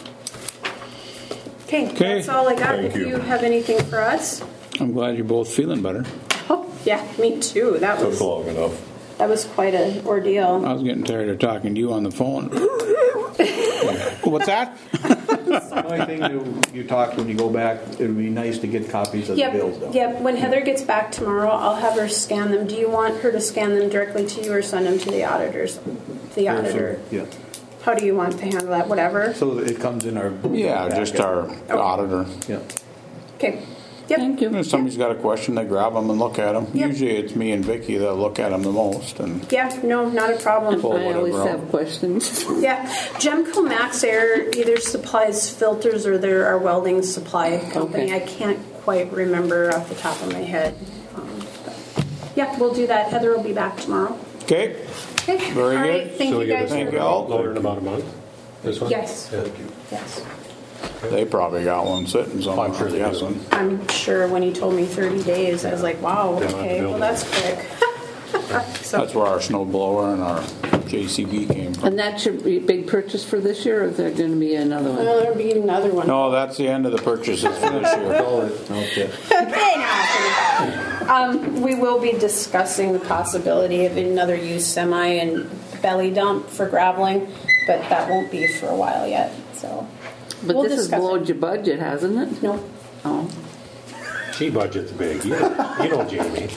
Speaker 4: Okay,
Speaker 6: Okay.
Speaker 4: that's all I got.
Speaker 5: Thank
Speaker 4: If
Speaker 5: you.
Speaker 4: you have anything for us.
Speaker 6: I'm glad you're both feeling better.
Speaker 4: Oh, yeah, me too. That
Speaker 5: Took
Speaker 4: was
Speaker 5: long enough.
Speaker 4: that was quite an ordeal.
Speaker 6: I was getting tired of talking to you on the phone. What's that?
Speaker 10: The only thing you, you talk when you go back, it would be nice to get copies of
Speaker 4: Yep,
Speaker 10: the bills though.
Speaker 4: yep. When Heather gets back tomorrow, I'll have her scan them. Do you want her to scan them directly to you or send them to the auditors? The auditor.
Speaker 10: Yeah.
Speaker 4: How do you want to handle that? Whatever.
Speaker 10: So that it comes in our.
Speaker 6: Yeah, just our auditor.
Speaker 10: Yeah.
Speaker 4: Okay. Yep.
Speaker 1: Thank you.
Speaker 6: If somebody's got a question, they grab them and look at them.
Speaker 4: Yep.
Speaker 6: Usually it's me and Vicki that look at them the most. And
Speaker 4: Yeah. No, not a problem.
Speaker 6: Pull
Speaker 1: I always
Speaker 6: whatever out.
Speaker 1: have questions.
Speaker 4: Yeah, Gemco Max Air either supplies filters or they're our welding supply company.
Speaker 1: Okay.
Speaker 4: I can't quite remember off the top of my head. Um, but yeah, we'll do that. Heather will be back tomorrow.
Speaker 6: Okay,
Speaker 4: Okay.
Speaker 6: Very
Speaker 4: All right,
Speaker 6: good.
Speaker 4: Thank
Speaker 3: So
Speaker 4: you
Speaker 3: we get
Speaker 4: guys.
Speaker 3: the
Speaker 6: Thank
Speaker 4: for-
Speaker 6: you all.
Speaker 3: loader in about a month? This one?
Speaker 4: Yes.
Speaker 3: Yeah.
Speaker 4: Yes.
Speaker 6: they probably got one sitting somewhere.
Speaker 3: I'm sure they do.
Speaker 6: guessing.
Speaker 4: I'm sure when he told me thirty days, I was like, wow,
Speaker 3: They don't have to
Speaker 4: okay,
Speaker 3: build
Speaker 4: well,
Speaker 3: it.
Speaker 4: that's quick. So,
Speaker 6: That's where our snow blower and our J C B came from.
Speaker 1: And that should be a big purchase for this year, or is there going to be another one?
Speaker 4: well, there'll be another one.
Speaker 6: No, that's the end of the purchases for this year.
Speaker 10: Okay.
Speaker 4: Okay, now. Um, we will be discussing the possibility of another used semi and belly dump for graveling, but that won't be for a while yet. So,
Speaker 1: But
Speaker 4: we'll
Speaker 1: this has
Speaker 4: discuss
Speaker 1: blowed
Speaker 4: it.
Speaker 1: your budget, hasn't it?
Speaker 4: No,
Speaker 1: Oh.
Speaker 3: She budget's big. You know, you know Jamie.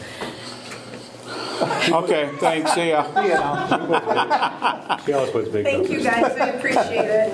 Speaker 6: Okay, thanks. See ya.
Speaker 3: She always puts big
Speaker 4: thank you
Speaker 3: numbers.
Speaker 4: guys. I appreciate it.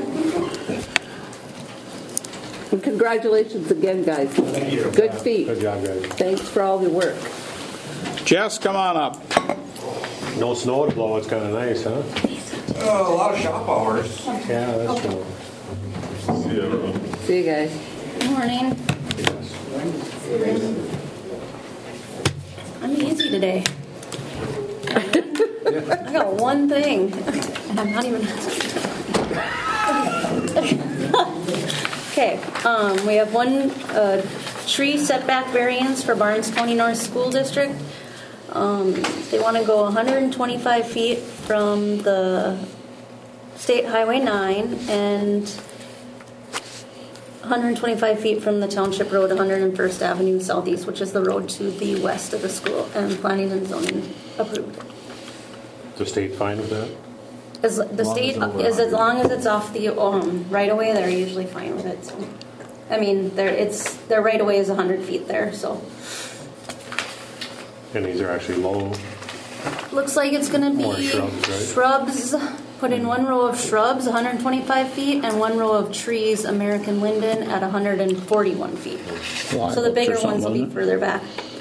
Speaker 1: And congratulations again, guys. Good feat.
Speaker 3: Good job, guys.
Speaker 1: Thanks for all the work.
Speaker 6: Jess, come on up.
Speaker 3: No snow to blow. It's kind of nice, huh?
Speaker 11: Oh, a lot of shop hours.
Speaker 3: Yeah, that's cool.
Speaker 1: See you guys.
Speaker 13: Good morning. I'm easy today.
Speaker 4: I got one thing, and I'm not even. Okay, um, we have one uh, tree setback variance for Barnes County North School District. Um, they want to go one hundred twenty-five feet from the State Highway nine and one hundred twenty-five feet from the Township Road one hundred first Avenue Southeast, which is the road to the west of the school, and planning and zoning approved.
Speaker 3: Is the state fine with that?
Speaker 4: As the state is, as long as it's off the um, right of way, they're usually fine with it. So, I mean, their it's their right of way is one hundred feet there, so.
Speaker 3: And these are actually low.
Speaker 4: Looks like it's going to be
Speaker 3: More shrubs, right?
Speaker 4: shrubs. Put in one row of shrubs, one hundred twenty-five feet, and one row of trees, American linden, at one hundred forty-one feet. So the bigger ones will be further back.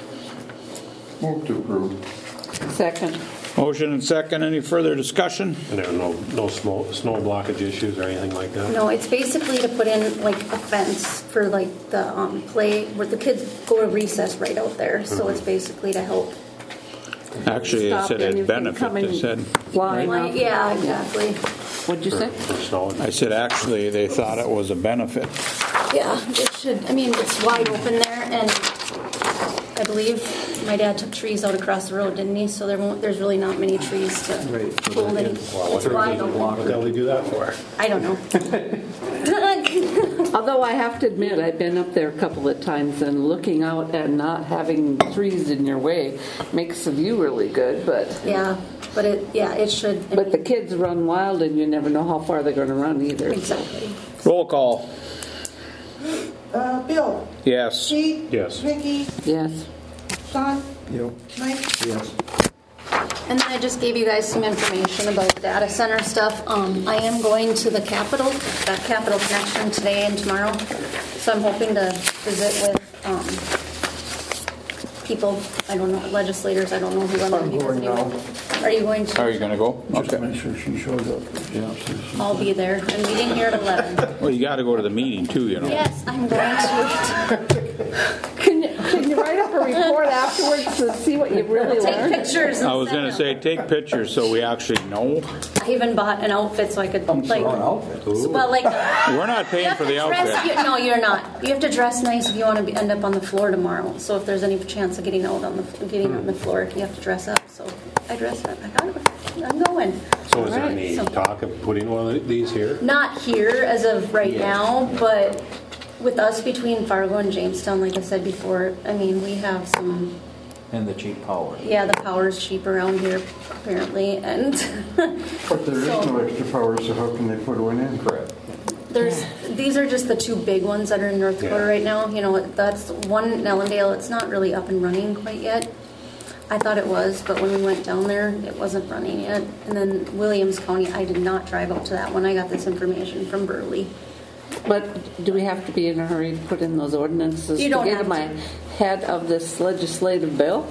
Speaker 2: Move to approve.
Speaker 1: Second.
Speaker 6: Motion and second. Any further discussion?
Speaker 3: And there are no, no snow, snow blockage issues or anything like that?
Speaker 4: No, it's basically to put in like a fence for like the um, play where the kids go to recess right out there. So it's basically to help.
Speaker 6: Actually, it
Speaker 1: Stop
Speaker 6: said
Speaker 1: anything
Speaker 6: it benefit.
Speaker 1: coming
Speaker 6: It said.
Speaker 1: flying
Speaker 4: Like,
Speaker 1: up.
Speaker 4: yeah, exactly.
Speaker 1: What'd you say?
Speaker 3: For snow.
Speaker 6: I said actually they thought it was a benefit.
Speaker 4: Yeah, it should. I mean, it's wide open there, and I believe my dad took trees out across the road, didn't he? So there won't. There's really not many trees to
Speaker 10: Right, so
Speaker 4: hold
Speaker 10: that
Speaker 4: any.
Speaker 10: is-
Speaker 3: Well,
Speaker 4: It's wide
Speaker 3: what
Speaker 4: open.
Speaker 3: the hell do they do that for?
Speaker 4: I don't know.
Speaker 1: Although I have to admit, I've been up there a couple of times, and looking out and not having trees in your way makes the view really good. But
Speaker 4: Yeah, but it. Yeah, it should. I
Speaker 1: but the
Speaker 4: mean,
Speaker 1: kids run wild, and you never know how far they're going to run either.
Speaker 4: exactly.
Speaker 6: Roll call.
Speaker 8: Uh, Bill,
Speaker 6: Yes.
Speaker 8: Pete,
Speaker 3: Yes.
Speaker 8: Vicki,
Speaker 1: Yes.
Speaker 8: Sean,
Speaker 10: Yep.
Speaker 8: Mike.
Speaker 10: Yes.
Speaker 4: And then I just gave you guys some information about data center stuff. Um, I am going to the Capitol, that Capitol Connection today and tomorrow. So I'm hoping to visit with um, people, I don't know, legislators, I don't know who I'm going to be visiting with. Are you going to?
Speaker 6: Are you going to go? Okay.
Speaker 2: Make sure she shows up. Yeah.
Speaker 4: I'll be there. I'm meeting here at eleven.
Speaker 6: Well, you got to go to the meeting too, you know.
Speaker 4: Yes, I'm going to.
Speaker 1: Can you, can you write up a report afterwards to see what you really
Speaker 4: Take
Speaker 1: learned?
Speaker 4: pictures. and
Speaker 6: I was
Speaker 4: send
Speaker 6: going to
Speaker 4: them.
Speaker 6: say take pictures so we actually know.
Speaker 4: I even bought an outfit so I could like.
Speaker 2: outfit.
Speaker 4: Well, like.
Speaker 6: We're not
Speaker 4: You
Speaker 6: paying
Speaker 4: have
Speaker 6: for
Speaker 4: to
Speaker 6: the
Speaker 4: dress-
Speaker 6: outfit.
Speaker 4: you- no, you're not. You have to dress nice if you want to be, end up on the floor tomorrow. So if there's any chance of getting out on the getting on the floor, you have to dress up. So I dressed up. I got it. I'm going.
Speaker 3: So is there
Speaker 1: Alright,
Speaker 3: any
Speaker 4: so-
Speaker 3: talk of putting one of these here?
Speaker 4: Not here as of right now, but with us between Fargo and Jamestown, like I said before, I mean we have some.
Speaker 10: And the cheap power.
Speaker 4: Yeah, the power's cheap around here apparently, and
Speaker 2: But there is
Speaker 4: So-
Speaker 2: no extra power, so how can they put one in? Correct.
Speaker 4: there's these are just the two big ones that are in North Dakota
Speaker 3: Yeah.
Speaker 4: right now. You know, that's one in Ellendale. It's not really up and running quite yet. I thought it was, but when we went down there, it wasn't running yet. And then Williams County, I did not drive up to that one. I got this information from Burley.
Speaker 1: But do we have to be in a hurry to put in those ordinances
Speaker 4: You don't
Speaker 1: to get
Speaker 4: have
Speaker 1: them
Speaker 4: to.
Speaker 1: ahead of this legislative bill?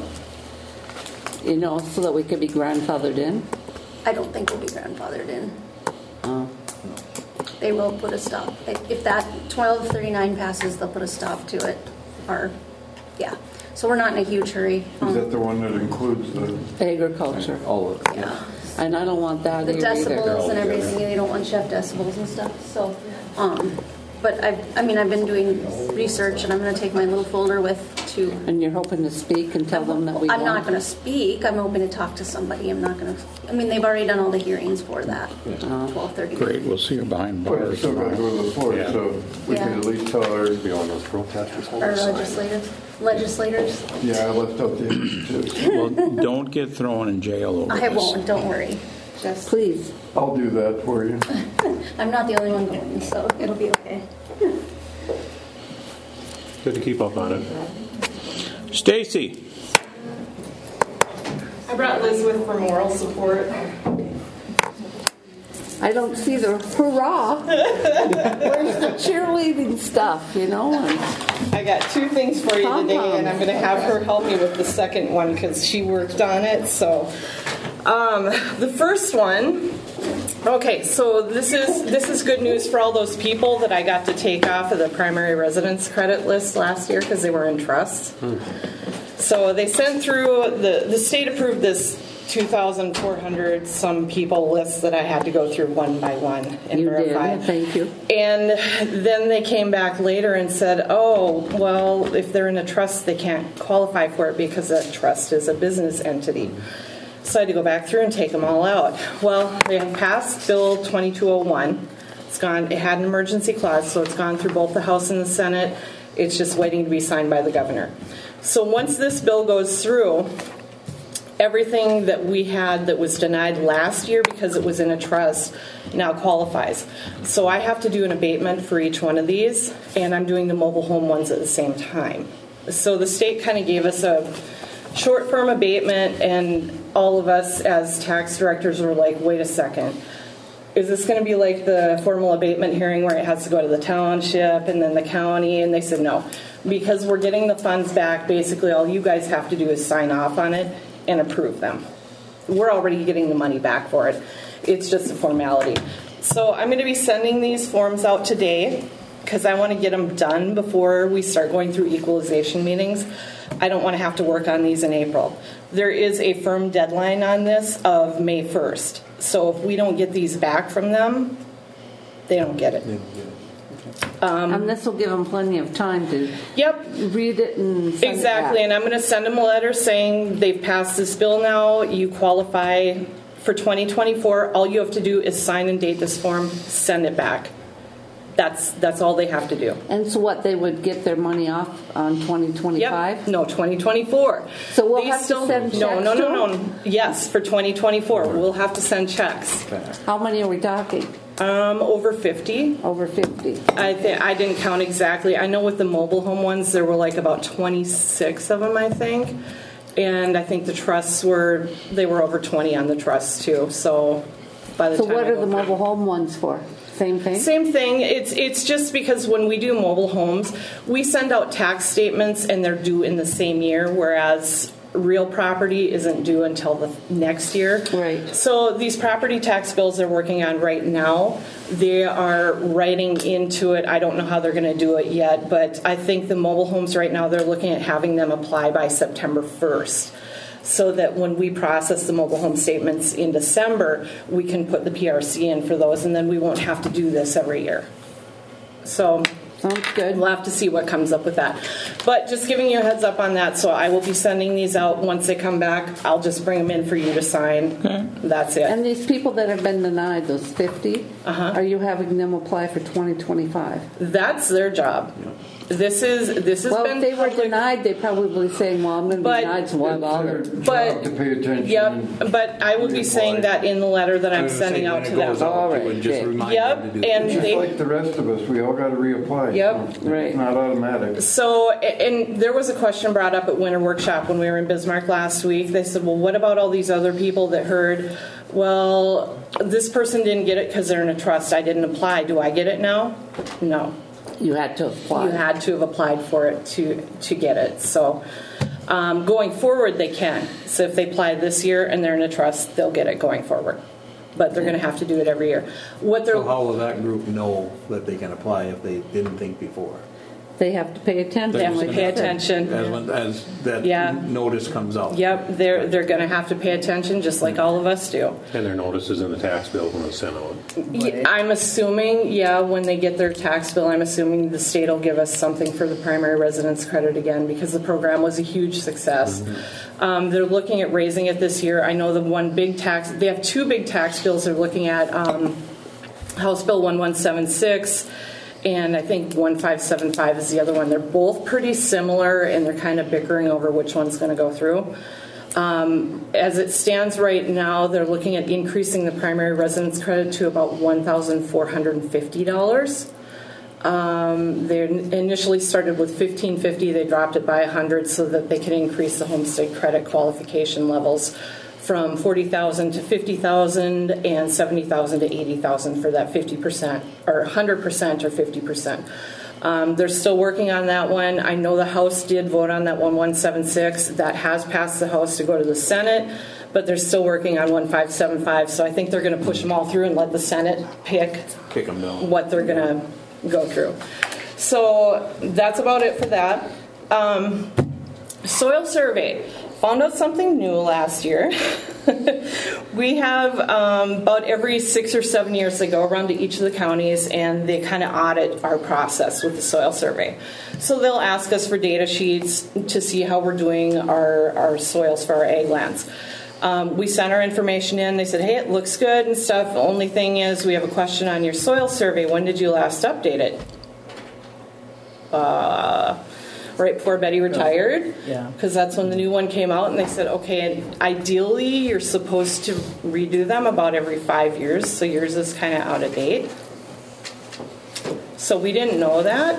Speaker 1: You know, so that we could be grandfathered in?
Speaker 4: I don't think we'll be grandfathered in.
Speaker 1: Uh,
Speaker 4: They will put a stop. If if that twelve thirty-nine passes, they'll put a stop to it. Or, yeah. So we're not in a huge hurry.
Speaker 2: Is that
Speaker 4: Um,
Speaker 2: the one that includes the?
Speaker 1: agriculture.
Speaker 10: All of it.
Speaker 4: yeah.
Speaker 1: And I don't want that
Speaker 4: The
Speaker 1: here either.
Speaker 4: decibels and everything, they don't want chef decibels and stuff, so, um, but I've, I mean, I've been doing research and I'm gonna take my little folder with to.
Speaker 1: And you're hoping to speak and tell them that we
Speaker 4: I'm not
Speaker 1: want-
Speaker 4: gonna speak, I'm hoping to talk to somebody, I'm not gonna, I mean, they've already done all the hearings for that, twelve thirty.
Speaker 6: Great. We'll see you behind
Speaker 2: But it's
Speaker 6: bars.
Speaker 2: still got to go to the floor,
Speaker 3: Yeah.
Speaker 2: so we can
Speaker 4: Yeah.
Speaker 2: at least tell our,
Speaker 3: Be on those protesters. hold
Speaker 4: Or
Speaker 3: the sign.
Speaker 4: legislators, legislators,
Speaker 2: yeah, I left out the adjectives.
Speaker 6: Well, don't get thrown in jail over
Speaker 4: I
Speaker 6: this.
Speaker 4: won't, don't worry, just,
Speaker 1: Please.
Speaker 2: I'll do that for you.
Speaker 4: I'm not the only one going, so it'll be okay.
Speaker 3: Good to keep up on it.
Speaker 6: Stacy.
Speaker 8: I brought Elizabeth for moral support.
Speaker 1: I don't see the hurrah. Where's the cheerleading stuff, you know? And
Speaker 8: I got two things for you today, and I'm going to have her help me with the second one because she worked on it. So, um, the first one. Okay, so this is this is good news for all those people that I got to take off of the primary residence credit list last year because they were in trust. So they sent through the the state approved this two thousand four hundred some people lists that I had to go through one by one and
Speaker 1: You
Speaker 8: verify.
Speaker 1: did, thank you.
Speaker 8: And then they came back later and said, oh, well, if they're in a trust, they can't qualify for it because a trust is a business entity. So I had to go back through and take them all out. Well, they have passed Bill twenty-two oh one. It's gone, it had an emergency clause, so it's gone through both the House and the Senate. It's just waiting to be signed by the governor. So once this bill goes through, everything that we had that was denied last year because it was in a trust now qualifies. So I have to do an abatement for each one of these, and I'm doing the mobile home ones at the same time. So the state kind of gave us a short-term abatement, and all of us as tax directors were like, wait a second. Is this going to be like the formal abatement hearing where it has to go to the township and then the county? And they said no. Because we're getting the funds back, basically all you guys have to do is sign off on it and approve them. We're already getting the money back for it. It's just a formality. So I'm going to be sending these forms out today because I want to get them done before we start going through equalization meetings. I don't want to have to work on these in April. There is a firm deadline on this of May first. So if we don't get these back from them, they don't get it. Um,
Speaker 1: and this will give them plenty of time to
Speaker 8: yep.
Speaker 1: read it and send
Speaker 8: exactly.
Speaker 1: it back.
Speaker 8: And I'm going to send them a letter saying they've passed this bill now. You qualify for twenty twenty-four. All you have to do is sign and date this form, send it back. That's that's all they have to do.
Speaker 1: And so what, they would get their money off on twenty twenty-five?
Speaker 8: Yep. No, twenty twenty-four.
Speaker 1: So we'll
Speaker 8: These
Speaker 1: have
Speaker 8: still,
Speaker 1: to send checks
Speaker 8: No, no, no,
Speaker 1: to
Speaker 8: no. Yes, for twenty twenty-four. We'll have to send checks.
Speaker 1: How many are we talking?
Speaker 8: Um, over fifty.
Speaker 1: Over fifty.
Speaker 8: I th- I didn't count exactly. I know with the mobile home ones, there were like about twenty-six of them, I think. And I think the trusts were, they were over twenty on the trusts too. So by the
Speaker 1: so
Speaker 8: time
Speaker 1: what
Speaker 8: I
Speaker 1: are
Speaker 8: go
Speaker 1: the
Speaker 8: through-
Speaker 1: mobile home ones for? Same thing?
Speaker 8: Same thing. It's it's just because when we do mobile homes, we send out tax statements and they're due in the same year, whereas real property isn't due until the next year.
Speaker 1: Right.
Speaker 8: So these property tax bills they're working on right now, they are writing into it. I don't know how they're going to do it yet, but I think the mobile homes right now, they're looking at having them apply by September first. So that when we process the mobile home statements in December, we can put the P R C in for those, and then we won't have to do this every year. So
Speaker 1: sounds good.
Speaker 8: We'll have to see what comes up with that. But just giving you a heads up on that, so I will be sending these out once they come back. I'll just bring them in for you to sign. Okay. That's it.
Speaker 1: And these people that have been denied, those fifty, uh-huh. are you having them apply for twenty twenty-five?
Speaker 8: That's their job. Yeah. This is this has
Speaker 1: well,
Speaker 8: been.
Speaker 1: Well, if they
Speaker 8: public,
Speaker 1: were denied, they probably saying, "Well, I'm going to be denied, so why bother?"
Speaker 8: But
Speaker 13: to pay attention.
Speaker 8: Yep. But I will be saying that in the letter that I'm sending out to them.
Speaker 1: All right.
Speaker 10: Just remind
Speaker 8: yep.
Speaker 10: them to do
Speaker 8: And
Speaker 13: just
Speaker 8: they,
Speaker 13: like the rest of us, we all got to reapply.
Speaker 8: Yep.
Speaker 13: So right. It's not automatic.
Speaker 8: So, and there was a question brought up at Winter Workshop when we were in Bismarck last week. They said, "Well, what about all these other people that heard?" Well, this person didn't get it because they're in a trust. I didn't apply. Do I get it now? No.
Speaker 1: You had to apply.
Speaker 8: You had to have applied for it to to get it. So um, going forward, they can. So if they apply this year and they're in a trust, they'll get it going forward. But they're going to have to do it every year. What they're
Speaker 10: so how will that group know that they can apply if they didn't think before?
Speaker 1: They have to pay attention.
Speaker 8: They have to pay attention
Speaker 10: as, when, as that
Speaker 8: yeah.
Speaker 10: notice comes out.
Speaker 8: Yep, they're they're going to have to pay attention just like all of us do.
Speaker 3: And their notice is in the tax bill when it's sent out.
Speaker 8: Yeah, I'm assuming, yeah, when they get their tax bill, I'm assuming the state will give us something for the primary residence credit again because the program was a huge success. Mm-hmm. Um, they're looking at raising it this year. I know the one big tax, they have two big tax bills they're looking at, um, House Bill one one seven six. And I think one five seven five is the other one. They're both pretty similar, and they're kind of bickering over which one's going to go through. Um, as it stands right now, they're looking at increasing the primary residence credit to about one thousand four hundred fifty dollars. Um, they initially started with fifteen fifty. They dropped it by one hundred so that they could increase the homestead credit qualification levels from forty thousand to fifty thousand and seventy thousand to eighty thousand for that fifty percent or one hundred percent or fifty percent. Um, they're still working on that one. I know the House did vote on that one one seven six. That has passed the House to go to the Senate, but they're still working on one five seven five. So I think they're going to push them all through and let the Senate pick
Speaker 10: Kick them down.
Speaker 8: what they're going to go through. So that's about it for that. Um, soil survey. found out something new last year. We have um, about every six or seven years they go around to each of the counties and they kind of audit our process with the soil survey. So they'll ask us for data sheets to see how we're doing our, our soils for our ag lands. Um, we sent our information in. They said, hey, it looks good and stuff. The only thing is we have a question on your soil survey. When did you last update it? Uh, right before Betty retired.
Speaker 14: Yeah.
Speaker 8: Because that's when the new one came out. And they said, okay, ideally you're supposed to redo them about every five years. So yours is kind of out of date. So we didn't know that.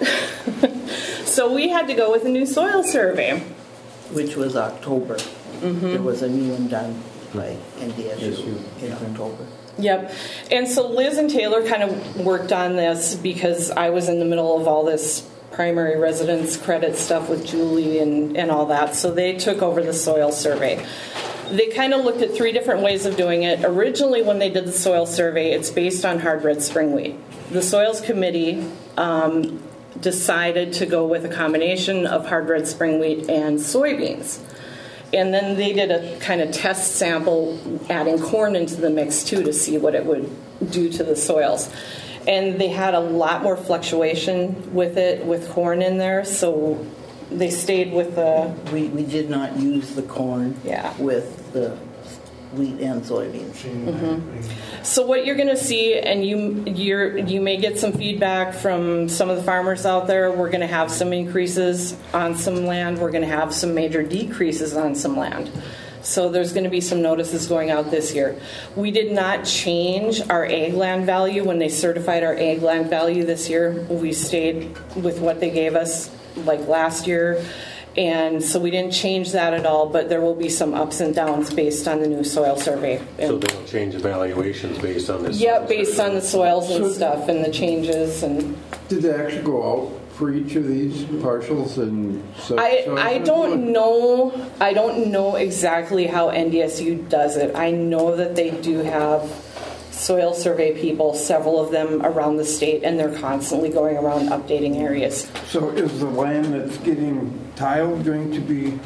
Speaker 8: So we had to go with a new soil survey.
Speaker 14: Which was October.
Speaker 8: Mm-hmm.
Speaker 14: There was a new one done by N D S U in October.
Speaker 8: Yep. And so Liz and Taylor kind of worked on this because I was in the middle of all this primary residence credit stuff with Julie and, and all that. So they took over the soil survey. They kind of looked at three different ways of doing it. Originally, when they did the soil survey, it's based on hard red spring wheat. The Soils Committee um, decided to go with a combination of hard red spring wheat and soybeans. And then they did a kind of test sample adding corn into the mix too to see what it would do to the soils. And they had a lot more fluctuation with it, with corn in there, so they stayed with the...
Speaker 14: We, we did not use the corn
Speaker 8: yeah.
Speaker 14: with the wheat and soybeans.
Speaker 8: Mm-hmm. So what you're going to see, and you you're, you may get some feedback from some of the farmers out there, we're going to have some increases on some land, we're going to have some major decreases on some land. So there's going to be some notices going out this year. We did not change our ag land value when they certified our ag land value this year. We stayed with what they gave us like last year. And so we didn't change that at all, but there will be some ups and downs based on the new soil survey.
Speaker 3: So they'll change evaluations based on this?
Speaker 8: Yep, based on the soils and stuff and the changes. And
Speaker 13: did they actually go out for each of these parcels and so?
Speaker 8: I,
Speaker 13: so
Speaker 8: I don't know I don't know exactly how N D S U does it. I know that they do have soil survey people, several of them around the state, and they're constantly going around updating areas.
Speaker 13: So is the land that's getting tiled going to be?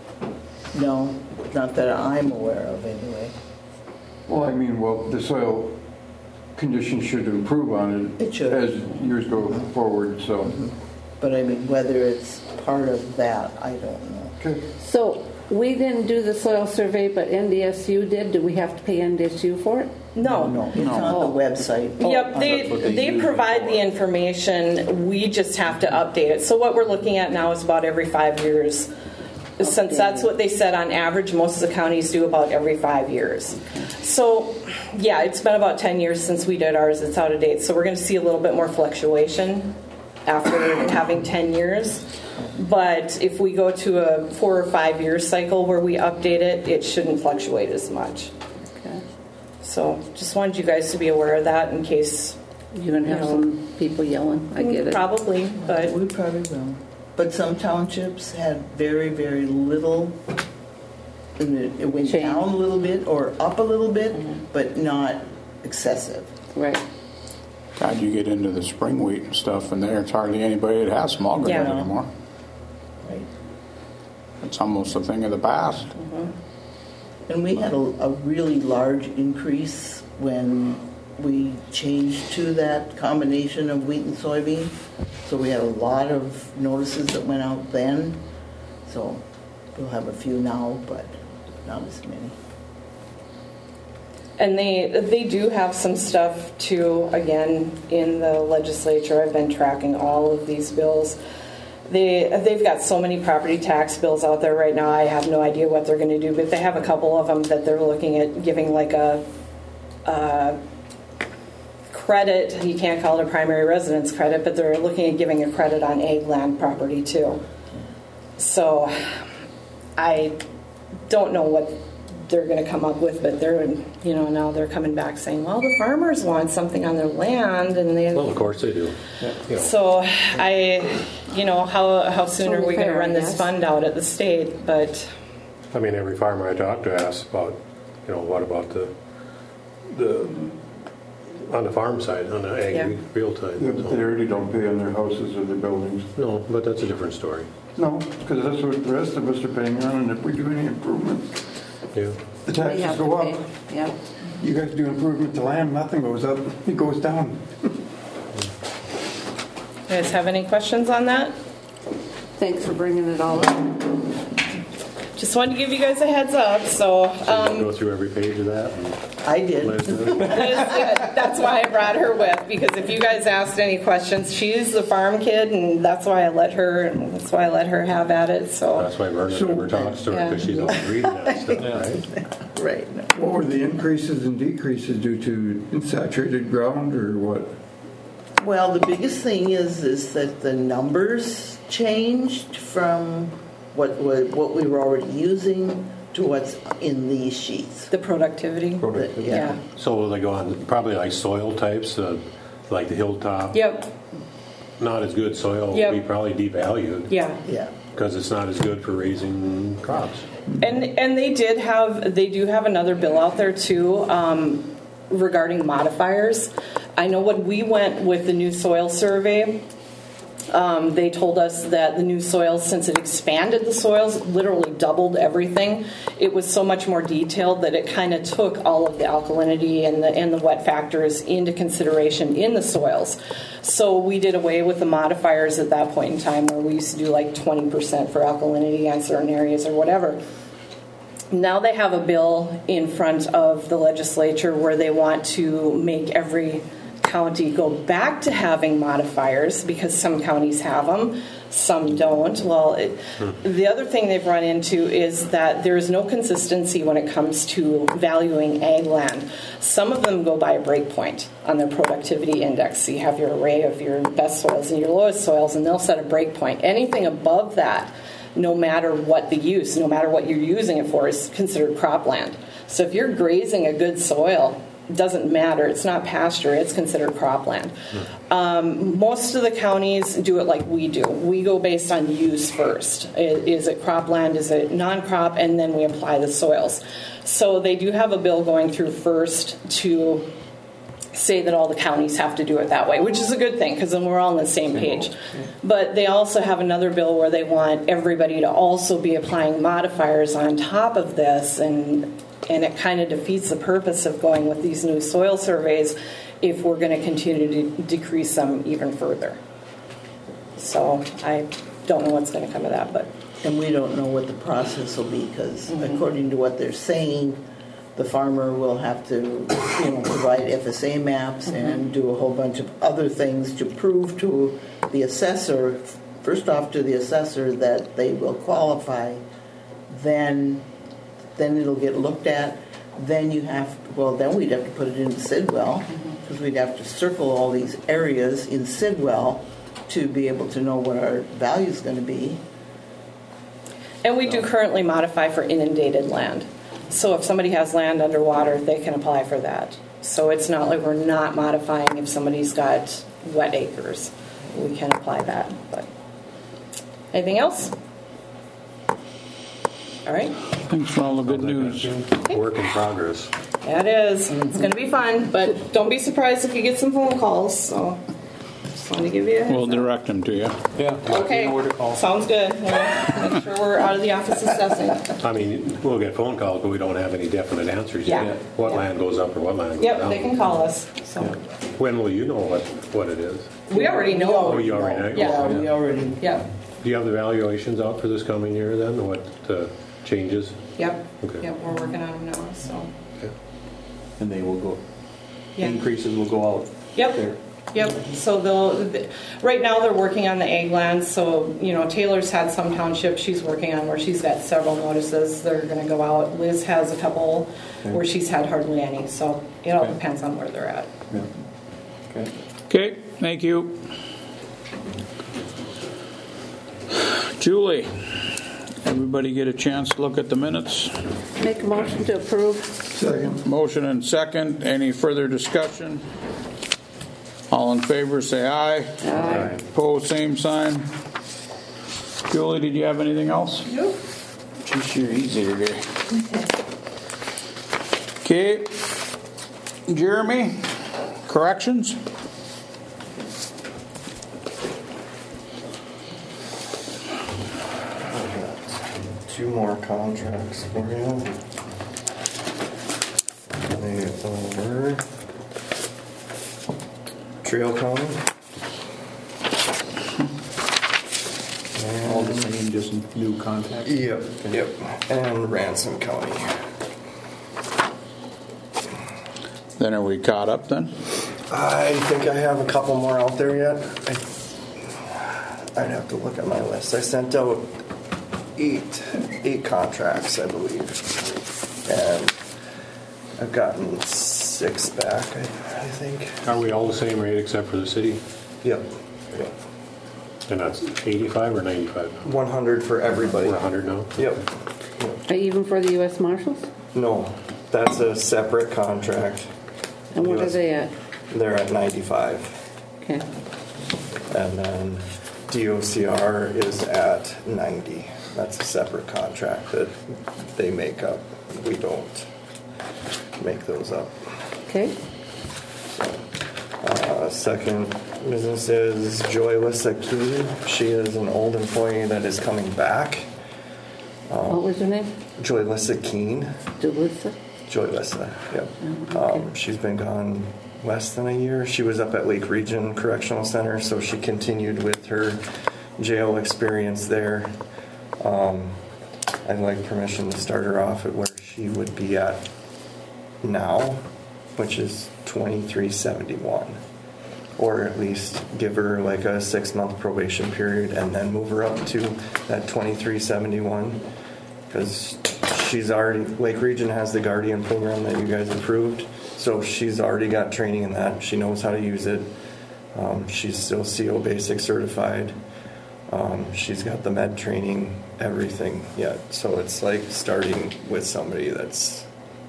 Speaker 14: No, not that I'm aware of anyway.
Speaker 13: Well, I mean, well, the soil conditions should improve on it,
Speaker 14: it should.
Speaker 13: as years go forward, so.
Speaker 14: Mm-hmm. But I mean, whether it's part of that, I don't know.
Speaker 13: Okay.
Speaker 1: So we didn't do the soil survey, but N D S U did. Do we have to pay N D S U for it?
Speaker 8: No.
Speaker 14: No, it's
Speaker 1: no.
Speaker 14: on
Speaker 1: Oh.
Speaker 14: the website.
Speaker 8: Yep, they,
Speaker 3: they
Speaker 8: they
Speaker 3: use
Speaker 8: provide
Speaker 3: it for.
Speaker 8: the information. We just have to update it. So what we're looking at now is about every five years. Since that's what they said on average, most of the counties do about every five years. So, yeah, it's been about ten years since we did ours. It's out of date. So we're going to see a little bit more fluctuation after having ten years. But if we go to a four or five year cycle where we update it, it shouldn't fluctuate as much.
Speaker 1: Okay.
Speaker 8: So just wanted you guys to be aware of that in case
Speaker 1: you're going to have
Speaker 8: you know,
Speaker 1: some people yelling. I get it.
Speaker 8: Probably, but
Speaker 14: we probably will. But some townships had very, very little. And it, it went
Speaker 1: Change.
Speaker 14: down a little bit or up a little bit,
Speaker 1: Mm-hmm.
Speaker 14: but not excessive.
Speaker 1: Right.
Speaker 6: God, you get into the spring wheat and stuff, and there's hardly anybody that has small grain
Speaker 8: Yeah.
Speaker 6: anymore.
Speaker 14: Right.
Speaker 6: It's almost a thing of the past.
Speaker 14: Mm-hmm. And we had a, a really large increase when we changed to that combination of wheat and soybean. So we had a lot of notices that went out then. So we'll have a few now, but not as many.
Speaker 8: and they they do have some stuff too, again, in the legislature. I've been tracking all of these bills. They, they've got so many property tax bills out there right now, I have no idea what they're going to do, but they have a couple of them that they're looking at giving like a, a credit. You can't call it a primary residence credit, but they're looking at giving a credit on ag land property too. So I don't know what they're going to come up with, but they're, you know, now they're coming back saying, well, the farmers want something on their land, and they.
Speaker 3: Well, of course they do. Yeah, you know.
Speaker 8: So I, you know, how how soon
Speaker 1: Totally
Speaker 8: are we going to
Speaker 1: fair,
Speaker 8: run
Speaker 1: I
Speaker 8: this
Speaker 1: guess.
Speaker 8: fund out at the state? But
Speaker 3: I mean, every farmer I talk to asks about, you know, what about the the on the farm side, on the ag
Speaker 8: Yeah.
Speaker 3: real time.
Speaker 13: Yeah, but they already don't pay on their houses or their buildings.
Speaker 3: No, but that's a different story.
Speaker 13: No, because that's what the rest of us are paying on, and if we do any improvements,
Speaker 3: Yeah.
Speaker 13: the
Speaker 1: We
Speaker 13: taxes
Speaker 1: have
Speaker 13: go
Speaker 1: to
Speaker 13: up.
Speaker 1: pay. Yeah.
Speaker 13: You guys do improvement to land, nothing goes up, it goes down.
Speaker 8: You guys have any questions on that?
Speaker 1: Thanks for bringing it all up.
Speaker 8: Just wanted to give you guys a heads up. So,
Speaker 3: So
Speaker 8: um,
Speaker 3: you go through every page of that? and
Speaker 14: I did.
Speaker 3: Liz did?
Speaker 8: Liz, uh, that's why I brought her with, because if you guys asked any questions, she's the farm kid, and that's why I let her. And that's why I let her have at it. So
Speaker 3: That's why Vernon never talks to her, because she's always reading that stuff, right?
Speaker 14: Right.
Speaker 13: What were the increases and decreases due to saturated ground, or what?
Speaker 14: Well, the biggest thing is is that the numbers changed from what what, what we were already using to what's in these sheets.
Speaker 8: the productivity.
Speaker 14: Productivity.
Speaker 8: Yeah.
Speaker 3: So will they go on, probably like soil types, uh, like the hilltop?
Speaker 8: Yep.
Speaker 3: Not as good soil will
Speaker 8: Yep.
Speaker 3: be probably devalued.
Speaker 8: Yeah.
Speaker 14: Yeah.
Speaker 3: Because it's not as good for raising crops.
Speaker 8: And and they did have they do have another bill out there too um, regarding modifiers. I know when we went with the new soil survey, um, they told us that the new soils, since it expanded the soils, literally doubled everything. It was so much more detailed that it kind of took all of the alkalinity and the and the wet factors into consideration in the soils. So we did away with the modifiers at that point in time, where we used to do like twenty percent for alkalinity on certain areas or whatever. Now they have a bill in front of the legislature where they want to make every county go back to having modifiers, because some counties have them, some don't. Well, it, the other thing they've run into is that there is no consistency when it comes to valuing ag land. Some of them go by a breakpoint on their productivity index. So you have your array of your best soils and your lowest soils, and they'll set a breakpoint. Anything above that, no matter what the use, no matter what you're using it for, is considered cropland. So if you're grazing a good soil, it doesn't matter. It's not pasture. It's considered cropland. Um, most of the counties do it like we do. We go based on use first. Is it cropland? Is it non-crop? And then we apply the soils. So they do have a bill going through first to say that all the counties have to do it that way, which is a good thing, because then we're all on the same page. But they also have another bill where they want everybody to also be applying modifiers on top of this, and and it kind of defeats the purpose of going with these new soil surveys if we're going to continue to decrease them even further. So I don't know what's going to come of that, but
Speaker 14: And we don't know what the process will be, because mm-hmm. according to what they're saying, the farmer will have to, you know, provide F S A maps mm-hmm. and do a whole bunch of other things to prove to the assessor, first off to the assessor, that they will qualify. Then, then it'll get looked at. Then you have, well, then we'd have to put it into Sidwell, because mm-hmm. we'd have to circle all these areas in Sidwell to be able to know what our value is going to be.
Speaker 8: And we do currently modify for inundated land. So if somebody has land underwater, they can apply for that. So it's not like we're not modifying if somebody's got wet acres. We can apply that. But anything else? All right.
Speaker 6: Thanks for all the good news.
Speaker 3: Work in progress.
Speaker 8: Yeah, it is. It's going to be fun, but don't be surprised if you get some phone calls. So just wanted to give you a heads
Speaker 6: We'll
Speaker 8: up.
Speaker 6: direct them to you.
Speaker 11: Yeah.
Speaker 8: Okay. Sounds good. We'll make sure we're out of the office assessing.
Speaker 3: I mean, we'll get phone calls, but we don't have any definite answers
Speaker 8: Yeah.
Speaker 3: yet. What
Speaker 8: Yeah.
Speaker 3: land goes up or what land goes
Speaker 8: Yep,
Speaker 3: down.
Speaker 8: they can call us. So
Speaker 3: When will you know what, what it is?
Speaker 8: we already know.
Speaker 3: Oh, you already know?
Speaker 8: Yeah.
Speaker 14: Yeah, we already.
Speaker 8: Yep.
Speaker 3: Do you have the valuations out for this coming year then? What uh, changes?
Speaker 8: Yep.
Speaker 3: Okay.
Speaker 8: Yep. We're working on them now. So.
Speaker 10: And they will go,
Speaker 8: Yeah.
Speaker 10: increases will go out
Speaker 8: Yep.
Speaker 10: there.
Speaker 8: Yep. So they'll. th- Right now they're working on the ag lands. So you know, Taylor's had some townships she's working on where she's got several notices. They're going to go out. Liz has a couple
Speaker 10: Okay.
Speaker 8: where she's had hardly any. So it all
Speaker 10: Okay.
Speaker 8: depends on where they're at.
Speaker 10: Yeah. Okay.
Speaker 6: Okay, thank you. Julie, everybody get a chance to look at the minutes?
Speaker 1: Make a motion to approve.
Speaker 13: Second.
Speaker 6: Motion and second. Any further discussion? All in favor, say aye.
Speaker 1: Aye.
Speaker 6: Opposed, same sign. Julie, did you have anything else?
Speaker 8: Nope.
Speaker 6: Geez, you're easy today. Okay. Jeremy, corrections?
Speaker 15: two more contracts for you. They over Trail County.
Speaker 10: All the same, just new contacts?
Speaker 15: Yep,
Speaker 10: Okay.
Speaker 15: yep. And Ransom County.
Speaker 6: Then are we caught up then?
Speaker 15: I think I have a couple more out there yet. I, I'd have to look at my list. I sent out eight eight contracts, I believe, and I've gotten six back. I, I think.
Speaker 3: Are we all the same rate except for the city?
Speaker 15: Yep. Yep.
Speaker 3: And that's eighty-five or ninety-five?
Speaker 15: one hundred for everybody.
Speaker 3: We're one hundred now?
Speaker 15: Yep.
Speaker 1: Even for the U S Marshals?
Speaker 15: No, that's a separate contract.
Speaker 1: And what
Speaker 15: U S
Speaker 1: are they at?
Speaker 15: They're at ninety-five.
Speaker 1: Okay.
Speaker 15: And then D O C R is at ninety. That's a separate contract that they make up. We don't make those up.
Speaker 1: Okay.
Speaker 15: Uh, second business is Joy Lissa Key. She is an old employee that is coming back. Um,
Speaker 1: What was her name?
Speaker 15: Joy Lissa Keen.
Speaker 1: Julissa?
Speaker 15: Joy Lissa, yep.
Speaker 1: Oh, okay.
Speaker 15: Um, she's been gone less than a year. She was up at Lake Region Correctional Center, so she continued with her jail experience there. Um, I'd like permission to start her off at where she would be at now, which is twenty-three seventy-one. Or at least give her like a six-month probation period and then move her up to that twenty-three seventy-one. Because she's already, Lake Region has the Guardian program that you guys approved, so she's already got training in that. She knows how to use it. Um, she's still C O Basic certified. Um, she's got the med training, everything yet. So it's like starting with somebody that's,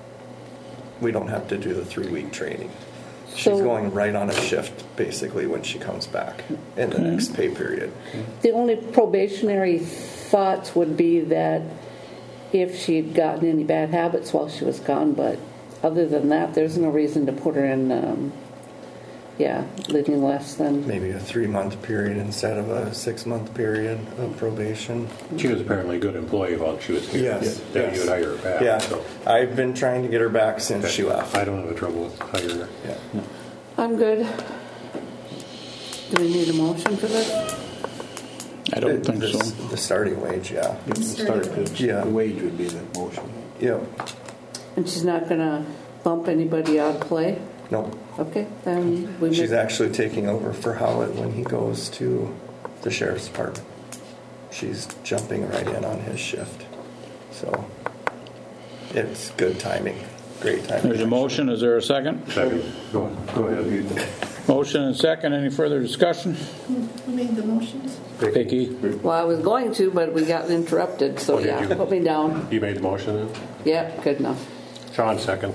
Speaker 15: we don't have to do the three-week training. She's
Speaker 1: So-
Speaker 15: going right on a shift, basically, when she comes back in the
Speaker 1: Okay.
Speaker 15: next pay period.
Speaker 1: The only probationary thoughts would be that if she'd gotten any bad habits while she was gone, but other than that, there's no reason to put her in, um, yeah, living less than.
Speaker 15: Maybe a three-month period instead of a six-month period of probation.
Speaker 3: She was apparently a good employee while she was here.
Speaker 15: Yes.
Speaker 3: That
Speaker 15: yes.
Speaker 3: you would hire her back.
Speaker 15: Yeah.
Speaker 3: So.
Speaker 15: I've been trying to get her back since she left.
Speaker 3: I don't have a trouble with hiring her.
Speaker 15: Yeah.
Speaker 1: I'm good. Do we need a motion for this?
Speaker 6: I don't
Speaker 15: The-
Speaker 6: think
Speaker 15: the,
Speaker 6: so.
Speaker 15: The starting wage, yeah.
Speaker 10: The start, the
Speaker 15: Yeah.
Speaker 10: the wage would be the motion.
Speaker 15: Yep.
Speaker 1: And she's not going to bump anybody out of play?
Speaker 15: No.
Speaker 1: Okay, then we
Speaker 15: She's
Speaker 1: make-
Speaker 15: actually taking over for Howlett when he goes to the sheriff's department. She's jumping right in on his shift. So it's good timing. Great timing.
Speaker 6: There's a motion. Is there a second?
Speaker 3: Second. Go, go ahead.
Speaker 6: Motion and second. Any further discussion?
Speaker 14: Who made the motions?
Speaker 6: Vicki?
Speaker 1: Well, I was going to, but we got interrupted, so
Speaker 3: Oh, did
Speaker 1: yeah,
Speaker 3: you?
Speaker 1: put me down.
Speaker 3: You made the motion then?
Speaker 1: Yep, good enough.
Speaker 3: Sean, second.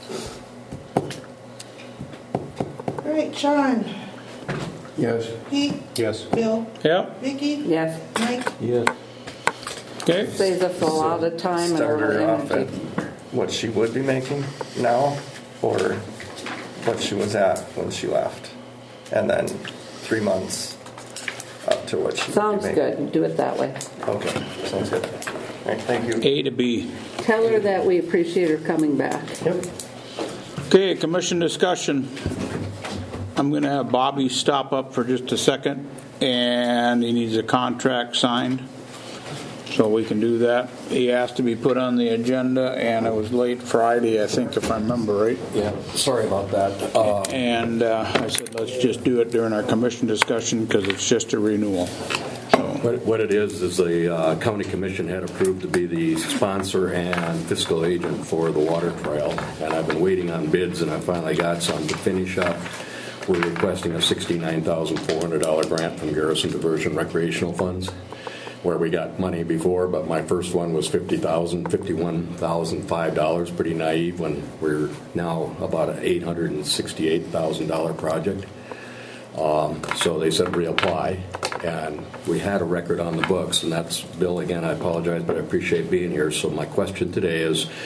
Speaker 14: All right, Sean,
Speaker 13: Yes.
Speaker 14: Pete,
Speaker 3: Yes.
Speaker 14: Bill,
Speaker 6: Yep.
Speaker 14: Vicki,
Speaker 1: Yes,
Speaker 14: Mike.
Speaker 10: Yes.
Speaker 6: Okay.
Speaker 1: saves us a lot of time and a
Speaker 15: Start
Speaker 1: lot
Speaker 15: her
Speaker 1: of
Speaker 15: off at
Speaker 1: energy.
Speaker 15: what she would be making now or what she was at when she left. And then three months up to what she
Speaker 1: Sounds
Speaker 15: would be making.
Speaker 1: good, do it that way.
Speaker 15: Okay, sounds good. All right, thank you.
Speaker 6: A to B.
Speaker 1: Tell her that we appreciate her coming back.
Speaker 15: Yep.
Speaker 6: Okay, commission discussion. I'm going to have Bobby stop up for just a second, and he needs a contract signed, so we can do that. He has to be put on the agenda, and it was late Friday, I think, if I remember right.
Speaker 16: Yeah, sorry about that. Uh,
Speaker 6: And uh, I said, let's just do it during our commission discussion, because it's just a renewal.
Speaker 16: What what it is, is the uh, county commission had approved to be the sponsor and fiscal agent for the water trail. And I've been waiting on bids, and I finally got some to finish up. We're requesting a sixty-nine thousand four hundred dollars grant from Garrison Diversion Recreational Funds, where we got money before, but my first one was fifty thousand dollars, fifty-one thousand five dollars. Pretty naive when we're now about an eight hundred sixty-eight thousand dollars project. Um, so they said reapply, and we had a record on the books, and that's Bill again. I apologize, but I appreciate being here. So my question today is,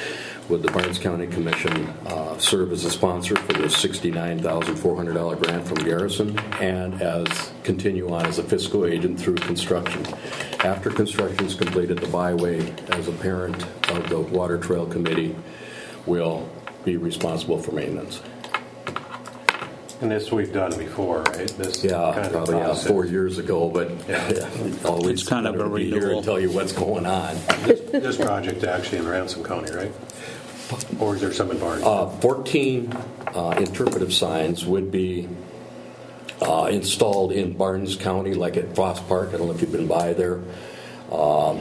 Speaker 16: would the Barnes County Commission uh, serve as a sponsor for this sixty-nine thousand four hundred dollars grant from Garrison, and as continue on as a fiscal agent through construction. After construction is completed, the byway, as a parent of the Water Trail Committee, will be responsible for maintenance.
Speaker 3: And this we've done before, right? This
Speaker 16: Yeah,
Speaker 3: kind of
Speaker 16: probably uh,
Speaker 3: process.
Speaker 16: four years ago, but yeah. always
Speaker 6: It's kind of a
Speaker 16: be here
Speaker 6: renewal.
Speaker 16: and tell you what's going on.
Speaker 3: This, this project actually in Ransom County, right? Or is there some in Barnes?
Speaker 16: Uh, fourteen uh, interpretive signs would be uh, installed in Barnes County, like at Foss Park. I don't know if you've been by there. Um,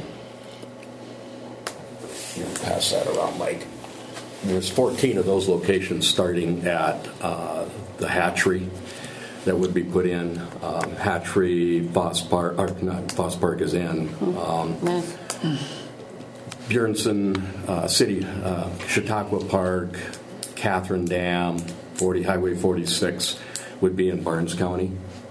Speaker 16: you can pass that around, Mike. There's fourteen of those locations starting at uh, the hatchery that would be put in. Um, hatchery, Foss Park, or not Foss Park is in. Um, Bjornson uh, City, uh, Chautauqua Park, Catherine Dam, forty Highway forty-six would be in Barnes County.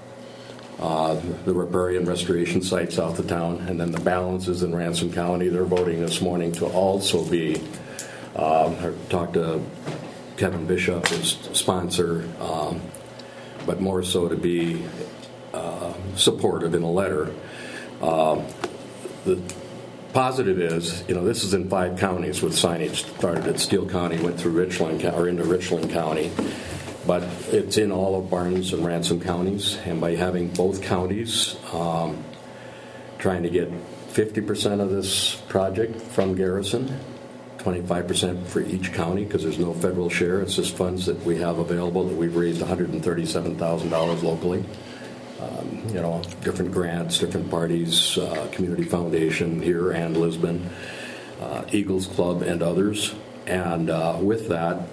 Speaker 16: Uh, the riparian restoration site south of town, and then the balance is in Ransom County. They're voting this morning to also be. Um, I talked to Kevin Bishop as sponsor, um, but more so to be uh, supportive in a letter. Uh, the positive is, you know, this is in five counties with signage. Started at Steele County, went through Richland or into Richland County, but it's in all of Barnes and Ransom counties. And by having both counties, um, trying to get fifty percent of this project from Garrison, twenty-five percent for each county, because there's no federal share. It's just funds that we have available that we've raised one hundred thirty-seven thousand dollars locally. Um, you know, different grants, different parties, uh, Community Foundation here and Lisbon, uh, Eagles Club, and others. And uh, with that,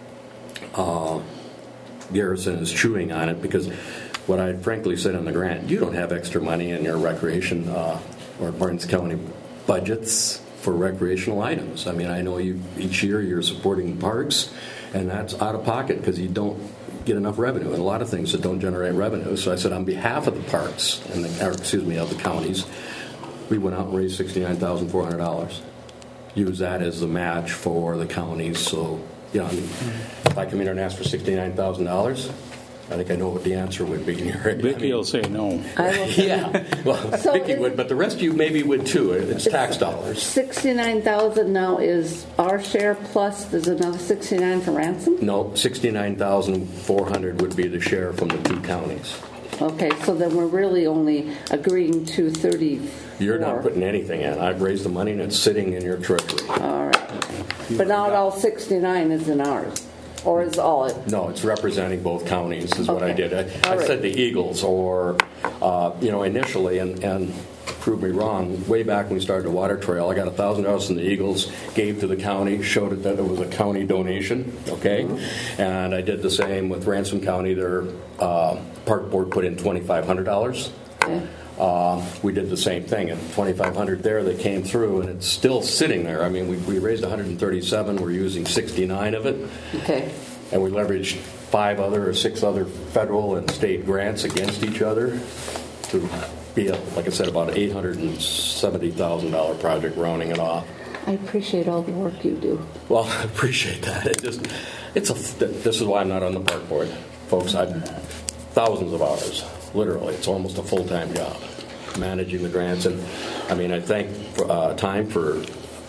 Speaker 16: uh, Garrison is chewing on it, because what I frankly said in the grant, you don't have extra money in your recreation uh, or Barnes County budgets for recreational items. I mean, I know you each year you're supporting parks, and that's out of pocket because you don't get enough revenue, and a lot of things that don't generate revenue. So I said, on behalf of the parks and the, or excuse me, of the counties, we went out and raised sixty-nine thousand four hundred dollars. Use that as the match for the counties. So, you know, I mean, if I come in here and ask for sixty-nine thousand dollars, I think I know what the answer would be.
Speaker 6: Vicky will say no.
Speaker 1: I will say
Speaker 16: Yeah, well,
Speaker 1: So
Speaker 16: Vicky
Speaker 1: is-
Speaker 16: would, but the rest of you maybe would too. It's tax dollars.
Speaker 1: sixty-nine thousand now is our share, plus there's another sixty-nine for Ransom?
Speaker 16: No, sixty-nine thousand four hundred would be the share from the two counties.
Speaker 1: Okay, so then we're really only agreeing to thirty-four.
Speaker 16: You're not putting anything in. I've raised the money and it's sitting in your treasury.
Speaker 1: All right. But not all sixty-nine is in ours, or is all it?
Speaker 16: No, it's representing both counties is what I
Speaker 1: Okay.
Speaker 16: did. I,
Speaker 1: All
Speaker 16: I
Speaker 1: right.
Speaker 16: said the Eagles, or, uh, you know, initially, and, and prove me wrong, way back when we started the water trail, I got one thousand dollars from the Eagles, gave to the county, showed it that it was a county donation, okay?
Speaker 1: Mm-hmm.
Speaker 16: And I did the same with Ransom County. Their uh, park board put in twenty-five hundred dollars.
Speaker 1: Okay.
Speaker 16: Um, we did the same thing, and twenty-five hundred there that came through, and it's still sitting there. I mean, we, we raised one hundred thirty-seven. We're using sixty-nine of it.
Speaker 1: Okay.
Speaker 16: And we leveraged five other or six other federal and state grants against each other to be, a, like I said, about an eight hundred seventy thousand dollars project rounding it off.
Speaker 1: I appreciate all the work you do.
Speaker 16: Well, I appreciate that. It just, it's a, this is why I'm not on the park board. Folks, I've thousands of hours, literally. It's almost a full-time job, managing the grants. And I mean, I thank uh, time for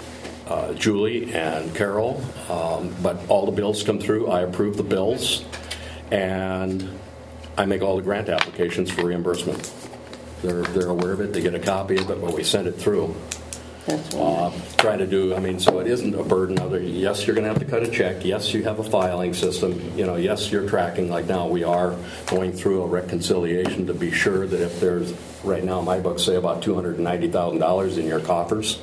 Speaker 16: Uh, Julie and Carol, um, but all the bills come through. I approve the bills, and I make all the grant applications for reimbursement. They're they're aware of it. They get a copy of it, but we send it through.
Speaker 1: That's
Speaker 16: uh, trying to do. I mean, so it isn't a burden. Other yes, you're going to have to cut a check. Yes, you have a filing system. You know, yes, you're tracking. Like now, we are going through a reconciliation to be sure that if there's right now, my books say about two hundred ninety thousand dollars in your coffers.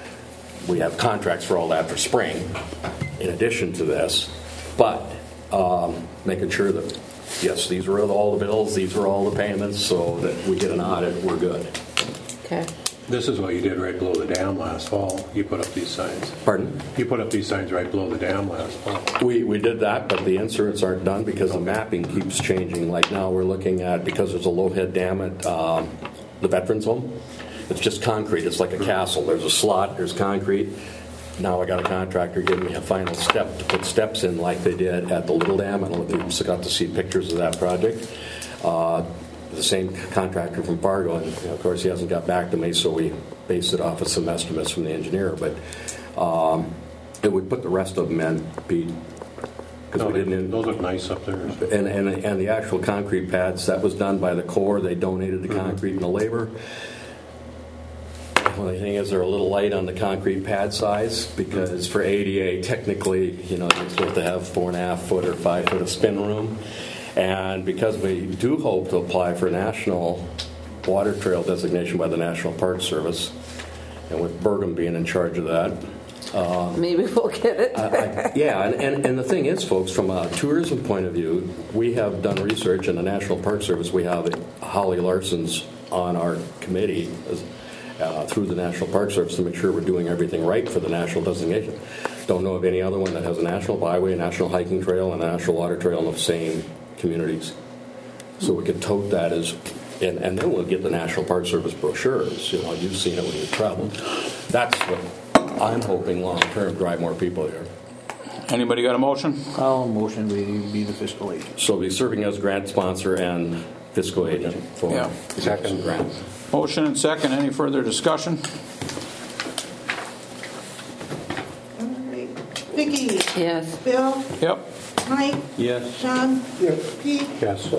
Speaker 16: We have contracts for all that for spring, in addition to this, but um, making sure that, yes, these are all the bills, these are all the payments, so that we get an audit, we're good.
Speaker 1: Okay.
Speaker 3: This is what you did right below the dam last fall. You put up these signs.
Speaker 16: Pardon?
Speaker 3: You put up these signs right below the dam last fall.
Speaker 16: We we did that, but the inserts aren't done because the mapping keeps changing. Like now we're looking at, because there's a low head dam at um, the Veterans Home, it's just concrete. It's like a castle. There's a slot, there's concrete. now I got a contractor giving me a final step to put steps in like they did at the Little Dam. I don't know if you got to see pictures of that project. Uh, the same contractor from Fargo, and you know, of course he hasn't got back to me, so we based it off of some estimates from the engineer. But um, it would put the rest of them in, Pete.
Speaker 3: No, we didn't, those look nice up there.
Speaker 16: And, and and the actual concrete pads, that was done by the Corps. They donated the concrete and the labor. Well, the thing is, they're a little light on the concrete pad size because for A D A, technically, you know, you're supposed to have four and a half foot or five foot of spin room. And because we do hope to apply for national water trail designation by the National Park Service, and with Bergam being in charge of that,
Speaker 1: Uh, Maybe we'll get it.
Speaker 16: I, I, yeah, and, and, and the thing is, folks, from a tourism point of view, we have done research in the National Park Service. We have Holly Larson's on our committee uh, through the National Park Service to make sure we're doing everything right for the national designation. Don't know of any other one that has a national byway, a national hiking trail, and a national water trail in the same communities. So we could tote that as, and, and then we'll get the National Park Service brochures. You know, you've seen it when you've traveled. That's what I'm hoping long-term drive more people here.
Speaker 2: Anybody got a motion?
Speaker 10: I'll motion we be the fiscal agent.
Speaker 16: So be serving as grant sponsor and fiscal agent for
Speaker 2: Yeah.
Speaker 16: the second grant.
Speaker 2: Motion and second. Any further discussion?
Speaker 14: All right. Vicki?
Speaker 1: Yes.
Speaker 14: Bill?
Speaker 2: Yep.
Speaker 14: Mike?
Speaker 10: Yes.
Speaker 14: John? Pete?
Speaker 3: Yes.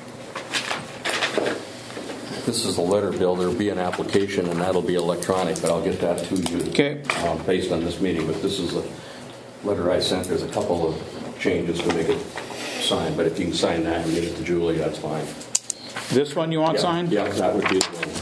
Speaker 16: This is a letter, Bill. There'll be an application, and that'll be electronic, but I'll get that to you
Speaker 2: Okay.
Speaker 16: um, based on this meeting. But this is a letter I sent. There's a couple of changes to make it signed, but if you can sign that and give it to Julie, that's fine.
Speaker 2: This one you want
Speaker 16: Yeah.
Speaker 2: signed?
Speaker 16: Yeah, that would be the one.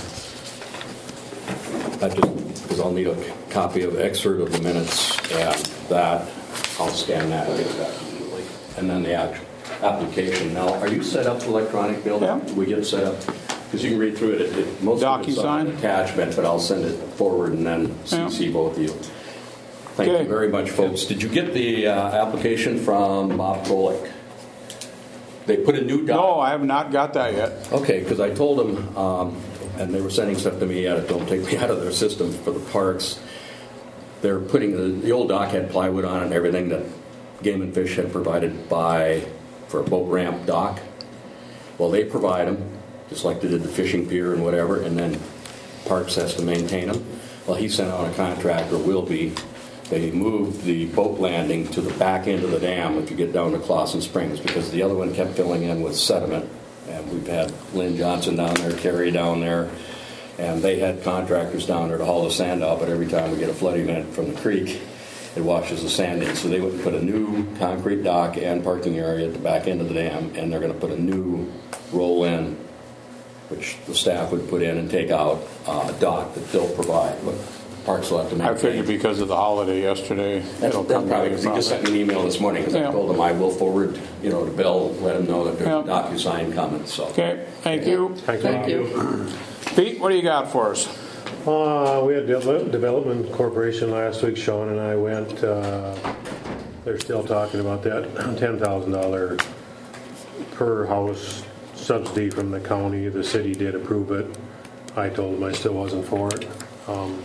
Speaker 16: I just, because I'll need a copy of excerpt of the minutes, and that, I'll scan that and get that to Julie. And then the actual application. Now, are you set up electronic, Bill?
Speaker 2: Yeah.
Speaker 16: We get set up? Because you can read through it. it, it most of it's on an attachment, but I'll send it forward and then C C yeah. both of you. Thank okay. you very much, folks. Did you get the uh, application from Bob Golick? They put a new doc.
Speaker 2: No, I have not got that yet.
Speaker 16: Okay, because I told them, um, and they were sending stuff to me, uh, don't take me out of their system for the parks. They're putting, the, the old dock had plywood on it and everything that Game and Fish had provided by, for a boat ramp dock. Well, they provide them, just like they did the fishing pier and whatever, and then Parks has to maintain them. Well, he sent out a contractor, will be. They moved the boat landing to the back end of the dam if you get down to Clawson Springs, because the other one kept filling in with sediment. And we've had Lynn Johnson down there, Kerry down there, and they had contractors down there to haul the sand out, but every time we get a flood event from the creek, it washes the sand in. So they would put a new concrete dock and parking area at the back end of the dam, and they're going to put a new roll-in, which the staff would put in and take out, uh, dock that they'll provide. But Parks will have to maintain.
Speaker 2: I figured because of the holiday yesterday,
Speaker 16: that's,
Speaker 2: it'll
Speaker 16: that's
Speaker 2: come
Speaker 16: probably because he just sent me an email this morning because yeah. I told him I will forward, you know, to Bill, let him know that there's yeah. a DocuSign coming. So
Speaker 2: okay, thank you.
Speaker 3: Thank, thank you.
Speaker 2: you. Pete, what do you got for us?
Speaker 3: Uh, we had De- Development Corporation last week. Sean and I went. Uh, they're still talking about that ten thousand dollars per house subsidy from the county. The city did approve it. I told them I still wasn't for it. Um,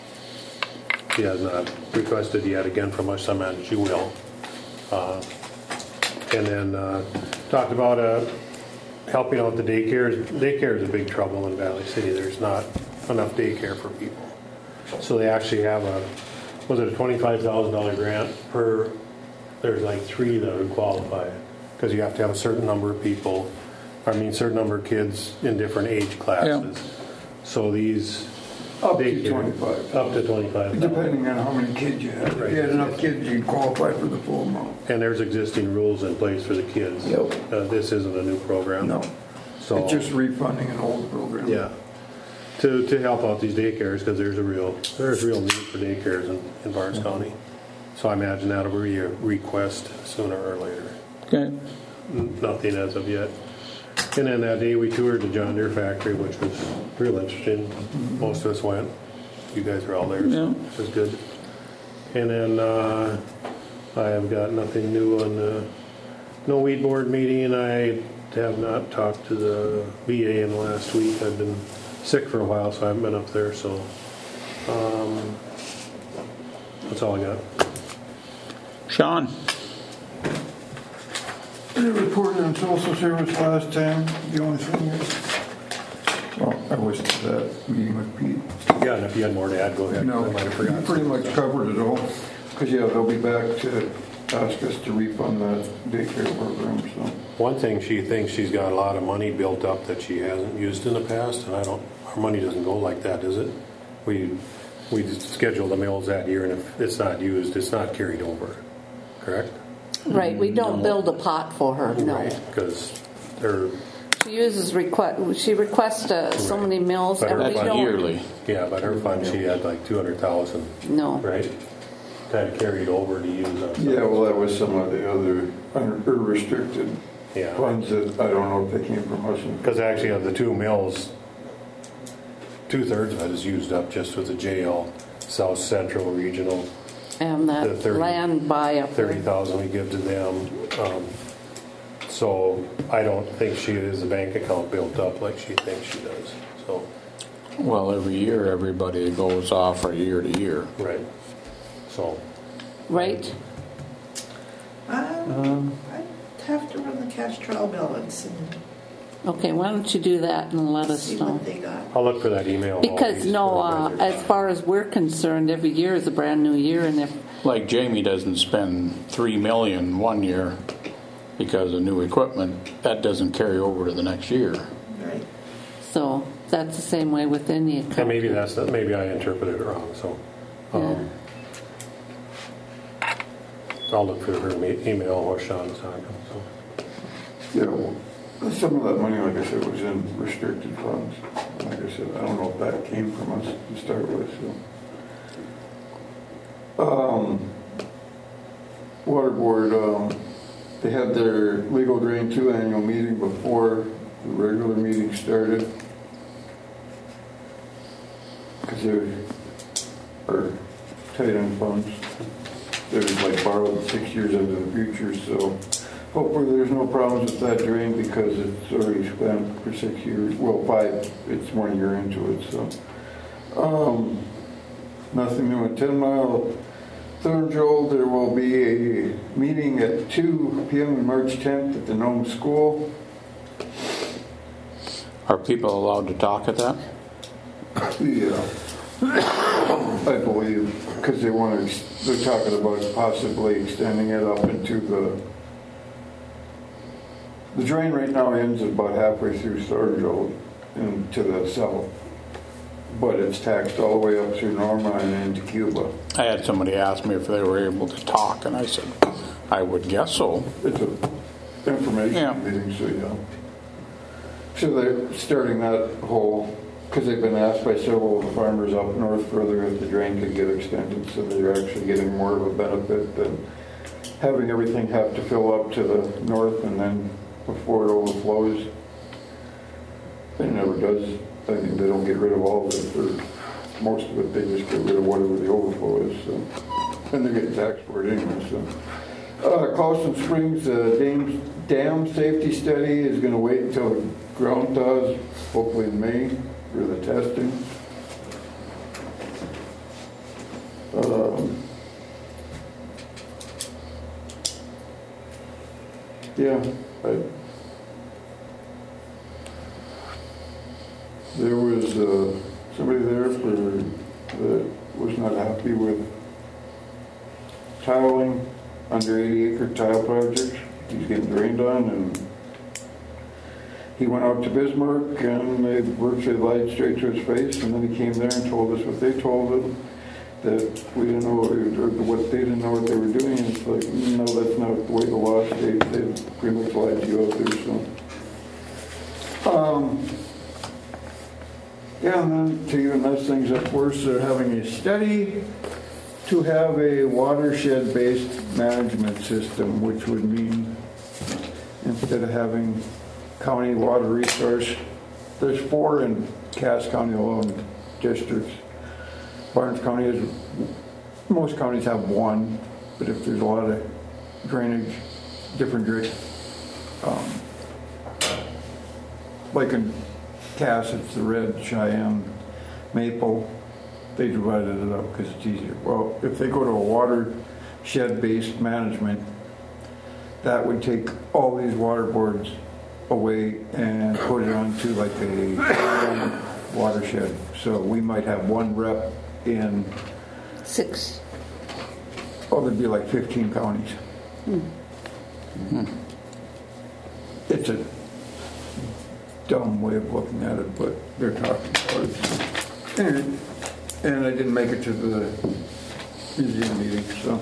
Speaker 3: She has not requested yet again from us. I imagine she will. Uh, and then uh, talked about uh, helping out the daycares. Daycare is a big trouble in Valley City. There's not enough daycare for people. So they actually have a, was it a twenty-five thousand dollars grant per, there's like three that would qualify. Because you have to have a certain number of people, I mean certain number of kids in different age classes. Yeah. So these...
Speaker 13: Up to twenty-five.
Speaker 3: Up to twenty-five.
Speaker 13: Depending on how many kids you have. If you had enough kids, you'd qualify for the full amount.
Speaker 3: And there's existing rules in place for the kids.
Speaker 13: Yep.
Speaker 3: Uh, this isn't a new program.
Speaker 13: No.
Speaker 3: So
Speaker 13: it's just refunding an old program.
Speaker 3: Yeah. To to help out these daycares, because there's a real there's real need for daycares in, in Barnes mm-hmm. County. So I imagine that'll be a request sooner or later.
Speaker 2: Okay.
Speaker 3: N- nothing as of yet. And then that day we toured the John Deere factory, which was real interesting. Mm-hmm. Most of us went. You guys were all there, so
Speaker 2: yeah.
Speaker 3: it was good. And then uh, I have got nothing new on the no weed board meeting. I have not talked to the V A in the last week. I've been sick for a while, so I haven't been up there. So um, that's all I got.
Speaker 6: Sean?
Speaker 13: They reported on social service last time. The only thing is, well, I was at that meeting with Pete.
Speaker 3: Yeah, and if you had more to add, go ahead.
Speaker 13: No,
Speaker 3: I might have
Speaker 13: you
Speaker 3: forgotten.
Speaker 13: pretty much covered it all. Because, yeah, they'll be back to ask us to refund that daycare program, so.
Speaker 3: One thing, she thinks she's got a lot of money built up that she hasn't used in the past, and I don't, our money doesn't go like that, does it? We, we just schedule the mills that year, and if it's not used, it's not carried over, correct?
Speaker 1: Right, we don't build a pot for her, no.
Speaker 3: Right, because they're...
Speaker 1: She uses request. She requests uh, so many mills,
Speaker 3: But
Speaker 1: and
Speaker 3: her
Speaker 1: we
Speaker 3: fund-
Speaker 1: don't.
Speaker 6: Yearly.
Speaker 3: Yeah, but her fund, she had like two hundred thousand,
Speaker 1: No.
Speaker 3: right? Kind of carried over to use on something.
Speaker 13: Yeah, well, that was some of the other unrestricted
Speaker 3: Yeah.
Speaker 13: funds that I don't know if they came from us.
Speaker 3: Because actually of the two mills, two-thirds of it is used up just with the J L, South Central Regional.
Speaker 1: And that
Speaker 3: The thirty
Speaker 1: land buy up there.
Speaker 3: thirty thousand we give to them. Um, So I don't think she has a bank account built up like she thinks she does, so.
Speaker 6: Well, every year, everybody goes off from year to year.
Speaker 3: Right. So.
Speaker 1: Right?
Speaker 14: Um, I'd have to run the cash trial balance and
Speaker 1: Okay, why don't you do that and let us
Speaker 14: see
Speaker 1: know?
Speaker 14: what they got.
Speaker 3: I'll look for that email.
Speaker 1: Because
Speaker 3: always
Speaker 1: no,
Speaker 3: for
Speaker 1: uh,
Speaker 3: budget.
Speaker 1: as far as we're concerned, every year is a brand new year, and if
Speaker 6: Like Jamie doesn't spend three million one year because of new equipment, that doesn't carry over to the next year.
Speaker 14: Right.
Speaker 1: so, that's the same way with any
Speaker 3: And
Speaker 1: account.
Speaker 3: maybe that's, not- maybe I interpreted it wrong, so. um, I'll look for her me- email or Sean's talking, so.
Speaker 13: Yeah, well, some of that money, like I said, was in restricted funds. Like I said, I don't know if that came from us to start with, so. Um, Water Board, um, they had their Legal Drain two annual meeting before the regular meeting started. Because they are tight on funds. They're like borrowed six years into the future, so hopefully there's no problems with that drain because it's already spent for six years. Well, five, it's one year into it, so. Um, nothing new at ten Mile. Thornjoul, there will be a meeting at two p.m. on March tenth at the Nome School.
Speaker 6: Are people allowed to talk at that?
Speaker 13: Yeah. I believe, because they want to, they're talking about possibly extending it up into the, the drain right now ends about halfway through Thornjoul and to the south. But it's taxed all the way up through Norma and into Cuba.
Speaker 6: I had somebody ask me if they were able to talk, and I said, I would guess so.
Speaker 13: It's a information
Speaker 6: Yeah.
Speaker 13: meeting, so yeah. So they're starting that whole, because they've been asked by several of the farmers up north further if the drain could get extended, so they're actually getting more of a benefit than having everything have to fill up to the north and then before it overflows. It never does. I mean, they don't get rid of all of it, or most of it, they just get rid of whatever the overflow is, so. And they're getting taxed for it anyway, so. Uh, Clawson Springs uh, dam, dam safety study is going to wait until the ground thaws, hopefully in May, for the testing. Um, yeah, I, there was uh, somebody there for that was not happy with tiling under eighty acre tile project. He's getting drained on, and he went out to Bismarck and they virtually lied straight to his face, and then he came there and told us what they told him, that we didn't know, or what they didn't know what they were doing. And it's like, no, that's not the way the law states. They pretty much lied to you out there, so. Um, yeah, and then to even mess things up worse, they're having a study to have a watershed-based management system, which would mean instead of having county water resource, there's four in Cass County alone districts. Barnes County is, most counties have one, but if there's a lot of drainage, different drainage, um, like in Cass, it's the Red, Cheyenne, Maple, they divided it up because it's easier. Well, if they go to a watershed-based management, that would take all these water boards away and put it onto like a watershed. So we might have one rep in
Speaker 1: six.
Speaker 13: Oh, there'd be like fifteen counties.
Speaker 1: Hmm.
Speaker 13: Hmm. It's a dumb way of looking at it, but they're talking about it. And, and I didn't make it to the museum meeting, so.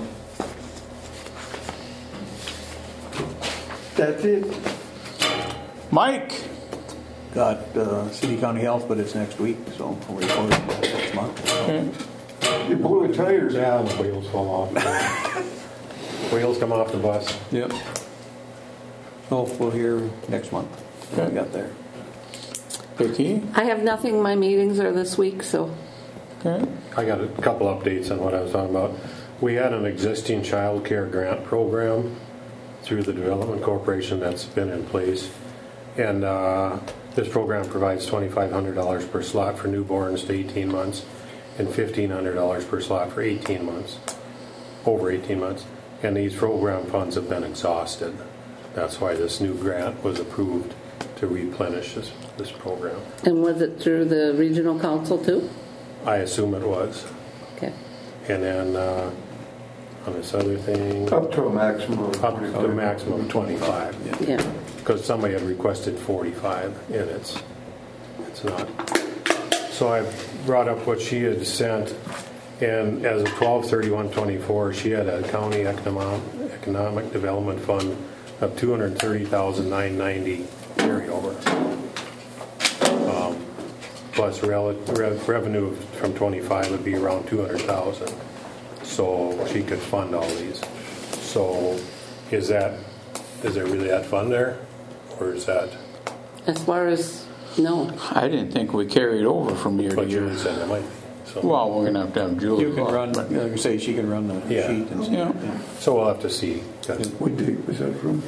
Speaker 13: That's it.
Speaker 6: Mike.
Speaker 10: Got uh, City County Health, but it's next week, so we'll report that next month.
Speaker 6: Okay.
Speaker 13: You blew the tires.
Speaker 3: Yeah, the wheels fall off. Wheels come off the bus.
Speaker 10: Yep. So we'll hear next month.
Speaker 6: Okay.
Speaker 10: We got there.
Speaker 6: Vicki?
Speaker 1: I have nothing. My meetings are this week, so.
Speaker 6: Okay.
Speaker 3: I got a couple updates on what I was talking about. We had an existing child care grant program through the Development Corporation that's been in place. And uh, this program provides twenty-five hundred dollars per slot for newborns to eighteen months and fifteen hundred dollars per slot for eighteen months, over eighteen months. And these program funds have been exhausted. That's why this new grant was approved to replenish this, this program.
Speaker 1: And was it through the regional council too?
Speaker 3: I assume it was.
Speaker 1: Okay.
Speaker 3: And then uh, on this other thing,
Speaker 13: Up to a maximum of
Speaker 3: up to a maximum of twenty-five.
Speaker 1: Yeah.
Speaker 3: Because somebody had requested forty-five, and it's it's not. So I brought up what she had sent, and as of twelve thirty-one twenty-four, she had a county economic economic development fund of two hundred thirty thousand nine hundred ninety carryover, um, plus rel- rev- revenue from twenty-five would be around two hundred thousand. So she could fund all these. So is that is there really that fund there? Or is that?
Speaker 1: As far as, no.
Speaker 6: I didn't think we carried over from year to
Speaker 3: But
Speaker 6: year.
Speaker 3: Julie said it might be. So.
Speaker 6: Well, we're going to have to have Julie.
Speaker 10: You can run, like I say, she can run the
Speaker 3: Yeah.
Speaker 10: sheet and stuff.
Speaker 6: Yeah.
Speaker 10: Yeah.
Speaker 3: So we'll have to see.
Speaker 13: What date was that from?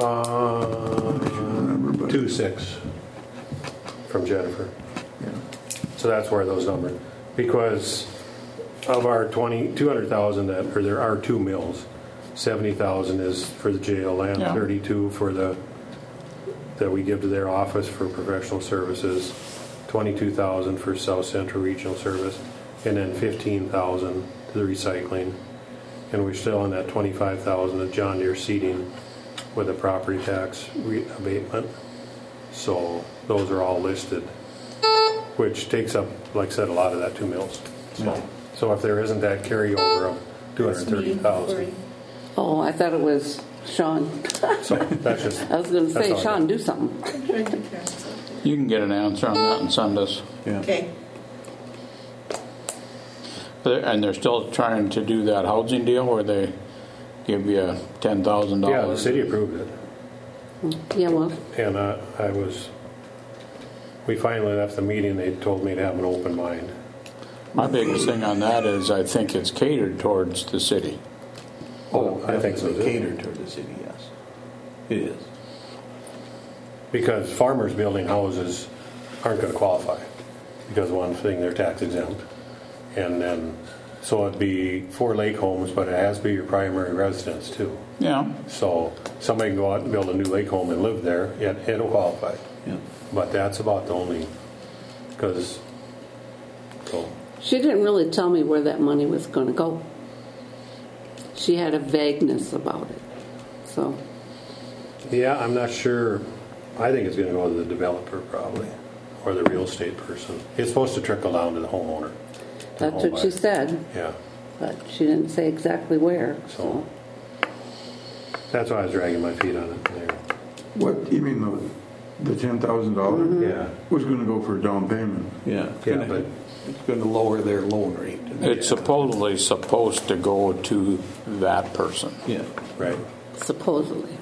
Speaker 3: Uh, two six from Jennifer.
Speaker 13: Yeah.
Speaker 3: So that's where those numbers, because of our twenty, two hundred thousand that, or there are two mills, seventy thousand is for the jail and
Speaker 6: Yeah.
Speaker 3: thirty-two for the, that we give to their office for professional services, twenty-two thousand for South Central Regional Service, and then fifteen thousand to the recycling. And we're still in that twenty-five thousand of John Deere seeding with a property tax re- abatement. So those are all listed, which takes up, like I said, a lot of that two mills. So,
Speaker 10: Yeah.
Speaker 3: so if there isn't that carryover of two hundred thirty thousand,
Speaker 1: Oh, I thought it was Sean.
Speaker 3: so that's just.
Speaker 1: I was going to
Speaker 3: that's
Speaker 1: say,
Speaker 3: all I
Speaker 1: Sean,
Speaker 3: got.
Speaker 1: do something.
Speaker 6: You can get an answer on that and send us.
Speaker 10: Yeah.
Speaker 14: Okay.
Speaker 6: And they're still trying to do that housing deal where they give you ten thousand dollars.
Speaker 3: Yeah, the city approved it.
Speaker 1: Yeah, well,
Speaker 3: And uh, I was, we finally left the meeting, they told me to have an open mind.
Speaker 6: My biggest thing on that is I think it's catered towards the city.
Speaker 10: Oh,
Speaker 3: I think so, too.
Speaker 10: Catered toward the city, yes. It is.
Speaker 3: Because farmers building houses aren't going to qualify. Because one thing, they're tax exempt. And then, so it'd be four lake homes, but it has to be your primary residence too.
Speaker 6: Yeah.
Speaker 3: So somebody can go out and build a new lake home and live there, it, it'll qualify.
Speaker 10: Yeah.
Speaker 3: But that's about the only, because, so,
Speaker 1: she didn't really tell me where that money was going to go. She had a vagueness about it. So,
Speaker 3: yeah, I'm not sure. I think it's going to go to the developer probably, or the real estate person. It's supposed to trickle down to the homeowner. to the
Speaker 1: that's
Speaker 3: home
Speaker 1: what she
Speaker 3: buyer.
Speaker 1: said.
Speaker 3: Yeah.
Speaker 1: But she didn't say exactly where.
Speaker 3: So that's why I was dragging my feet on it there.
Speaker 13: What, you mean the, the ten thousand dollars?
Speaker 3: Yeah.
Speaker 13: Was gonna go for a down payment.
Speaker 10: Yeah. It's
Speaker 3: Yeah,
Speaker 10: gonna-
Speaker 3: but
Speaker 10: It's going to lower their loan rate.
Speaker 6: It's supposedly supposed to go to that person.
Speaker 10: Yeah.
Speaker 3: right.
Speaker 1: Supposedly.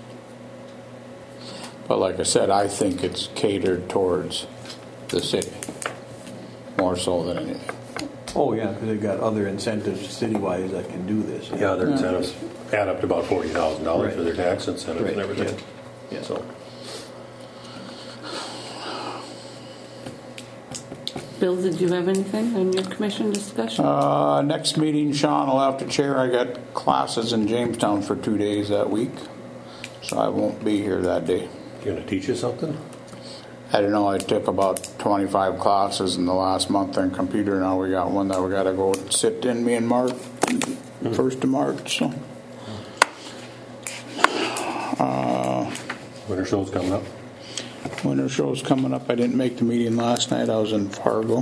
Speaker 6: But like I said, I think it's catered towards the city more so than anything.
Speaker 10: Oh, yeah, because they've got other incentives city-wise that can do this.
Speaker 3: Yeah, their incentives add up to about forty thousand dollars for
Speaker 10: Right.
Speaker 3: their tax incentives
Speaker 10: Right,
Speaker 3: and everything.
Speaker 10: yeah. Yeah.
Speaker 3: So
Speaker 1: Bill, did you have anything on your commission discussion?
Speaker 6: Uh, next meeting, Sean will have to chair. I got classes in Jamestown for two days that week, so I won't be here that day.
Speaker 3: You going to teach us something?
Speaker 6: I don't know. I took about twenty-five classes in the last month on computer. Now we got one that we got to go sit in, me and Mark, mm-hmm. first of March. So, uh,
Speaker 3: winter show's coming up.
Speaker 6: Winter show's coming up. I didn't make the meeting last night. I was in Fargo.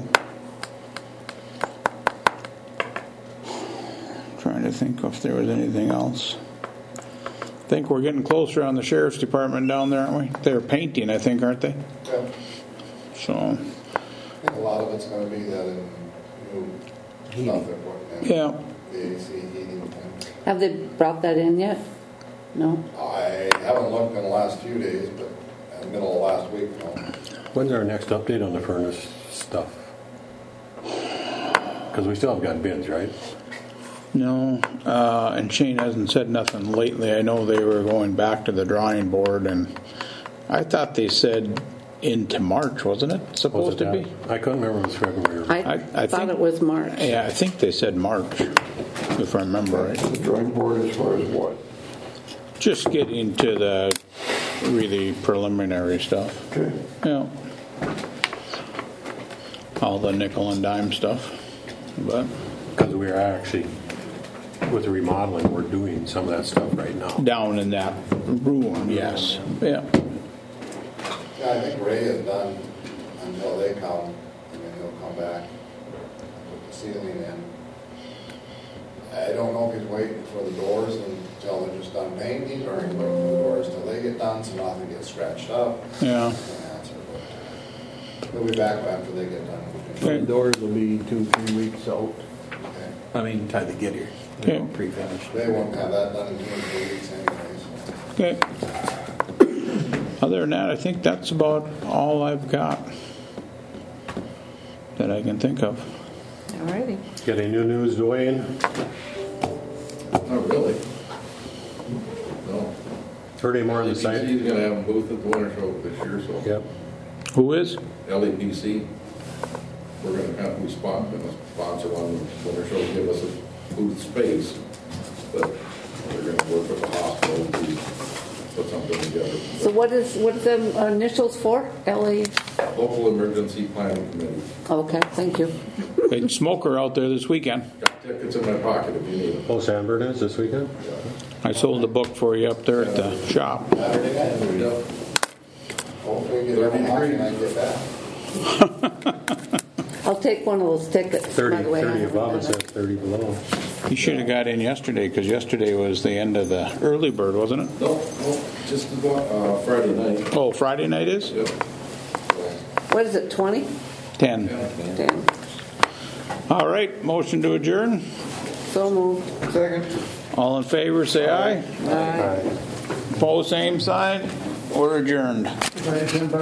Speaker 6: Trying to think if there was anything else. I think we're getting closer on the sheriff's department down there, aren't we? They're painting, I think, aren't they?
Speaker 9: Yeah.
Speaker 6: So.
Speaker 9: I think a lot of it's going to be that in new stuff that what
Speaker 6: yeah.
Speaker 9: the A C heating thing.
Speaker 1: Have they brought that in yet? No.
Speaker 9: I haven't looked in the last few days, but in the middle of last week, no.
Speaker 3: When's our next update on the furnace stuff? Because we still haven't got bids, right?
Speaker 6: No, uh, and Shane hasn't said nothing lately. I know they were going back to the drawing board, and I thought they said into March, wasn't it supposed
Speaker 3: was it
Speaker 6: to be?
Speaker 3: I couldn't remember if it was February.
Speaker 1: I, I, I thought think, it was March.
Speaker 6: Yeah, I think they said March, if I remember right.
Speaker 13: The drawing board as far as what?
Speaker 6: Just getting to the really preliminary stuff.
Speaker 13: Okay.
Speaker 6: Yeah. All the nickel and dime stuff. But
Speaker 3: because we are actually, with the remodeling, we're doing some of that stuff right now.
Speaker 6: Down in that room, yes. Yeah.
Speaker 9: Yeah, I think Ray is done until they come, and then he'll come back and put the ceiling in. I don't know if he's waiting for the doors until they're just done painting, or he's waiting for the doors till they get done so nothing gets scratched up.
Speaker 6: Yeah.
Speaker 9: He'll be back after they get done.
Speaker 10: The doors will be two, three weeks out.
Speaker 9: Okay.
Speaker 10: I mean, time to get here. They're all pre-finished.
Speaker 9: They won't have that done in two or three weeks anyways.
Speaker 6: Okay. Other than that, I think that's about all I've got that I can think of.
Speaker 1: Alrighty.
Speaker 3: Got any new news, Dwayne?
Speaker 11: Not really. No.
Speaker 3: Heard any more on the site?
Speaker 11: L E P C is going to have a booth at the winter show this year, so.
Speaker 3: Yep.
Speaker 6: Who is?
Speaker 11: L E P C. We're going to have to sponsor, sponsor one of the winter shows, give us a booth space, but we're going to work with the hospital to put something together.
Speaker 1: So what is what is the initials for? L E
Speaker 11: Local Emergency Planning Committee.
Speaker 1: Okay, thank you.
Speaker 6: Big smoker out there this weekend.
Speaker 11: Got tickets in my pocket if you need them.
Speaker 3: Oh, Sanford is this weekend?
Speaker 11: Yeah.
Speaker 6: I sold a book for you up there at the shop.
Speaker 9: Saturday night, there we go. Hopefully get everything hockey and I can get back.
Speaker 1: I'll take one of those tickets.
Speaker 3: thirty,
Speaker 1: by the way.
Speaker 3: thirty above, it says thirty below.
Speaker 6: You should have got in yesterday, because yesterday was the end of the early bird, wasn't it?
Speaker 11: No, no, just uh, Friday night.
Speaker 6: Oh, Friday night is?
Speaker 11: Yep.
Speaker 1: What is it, twenty?
Speaker 6: ten.
Speaker 1: ten.
Speaker 6: All right, motion to adjourn.
Speaker 1: So moved.
Speaker 9: Second.
Speaker 6: All in favor, say aye.
Speaker 1: Aye.
Speaker 6: Opposed, same sign. We're adjourned.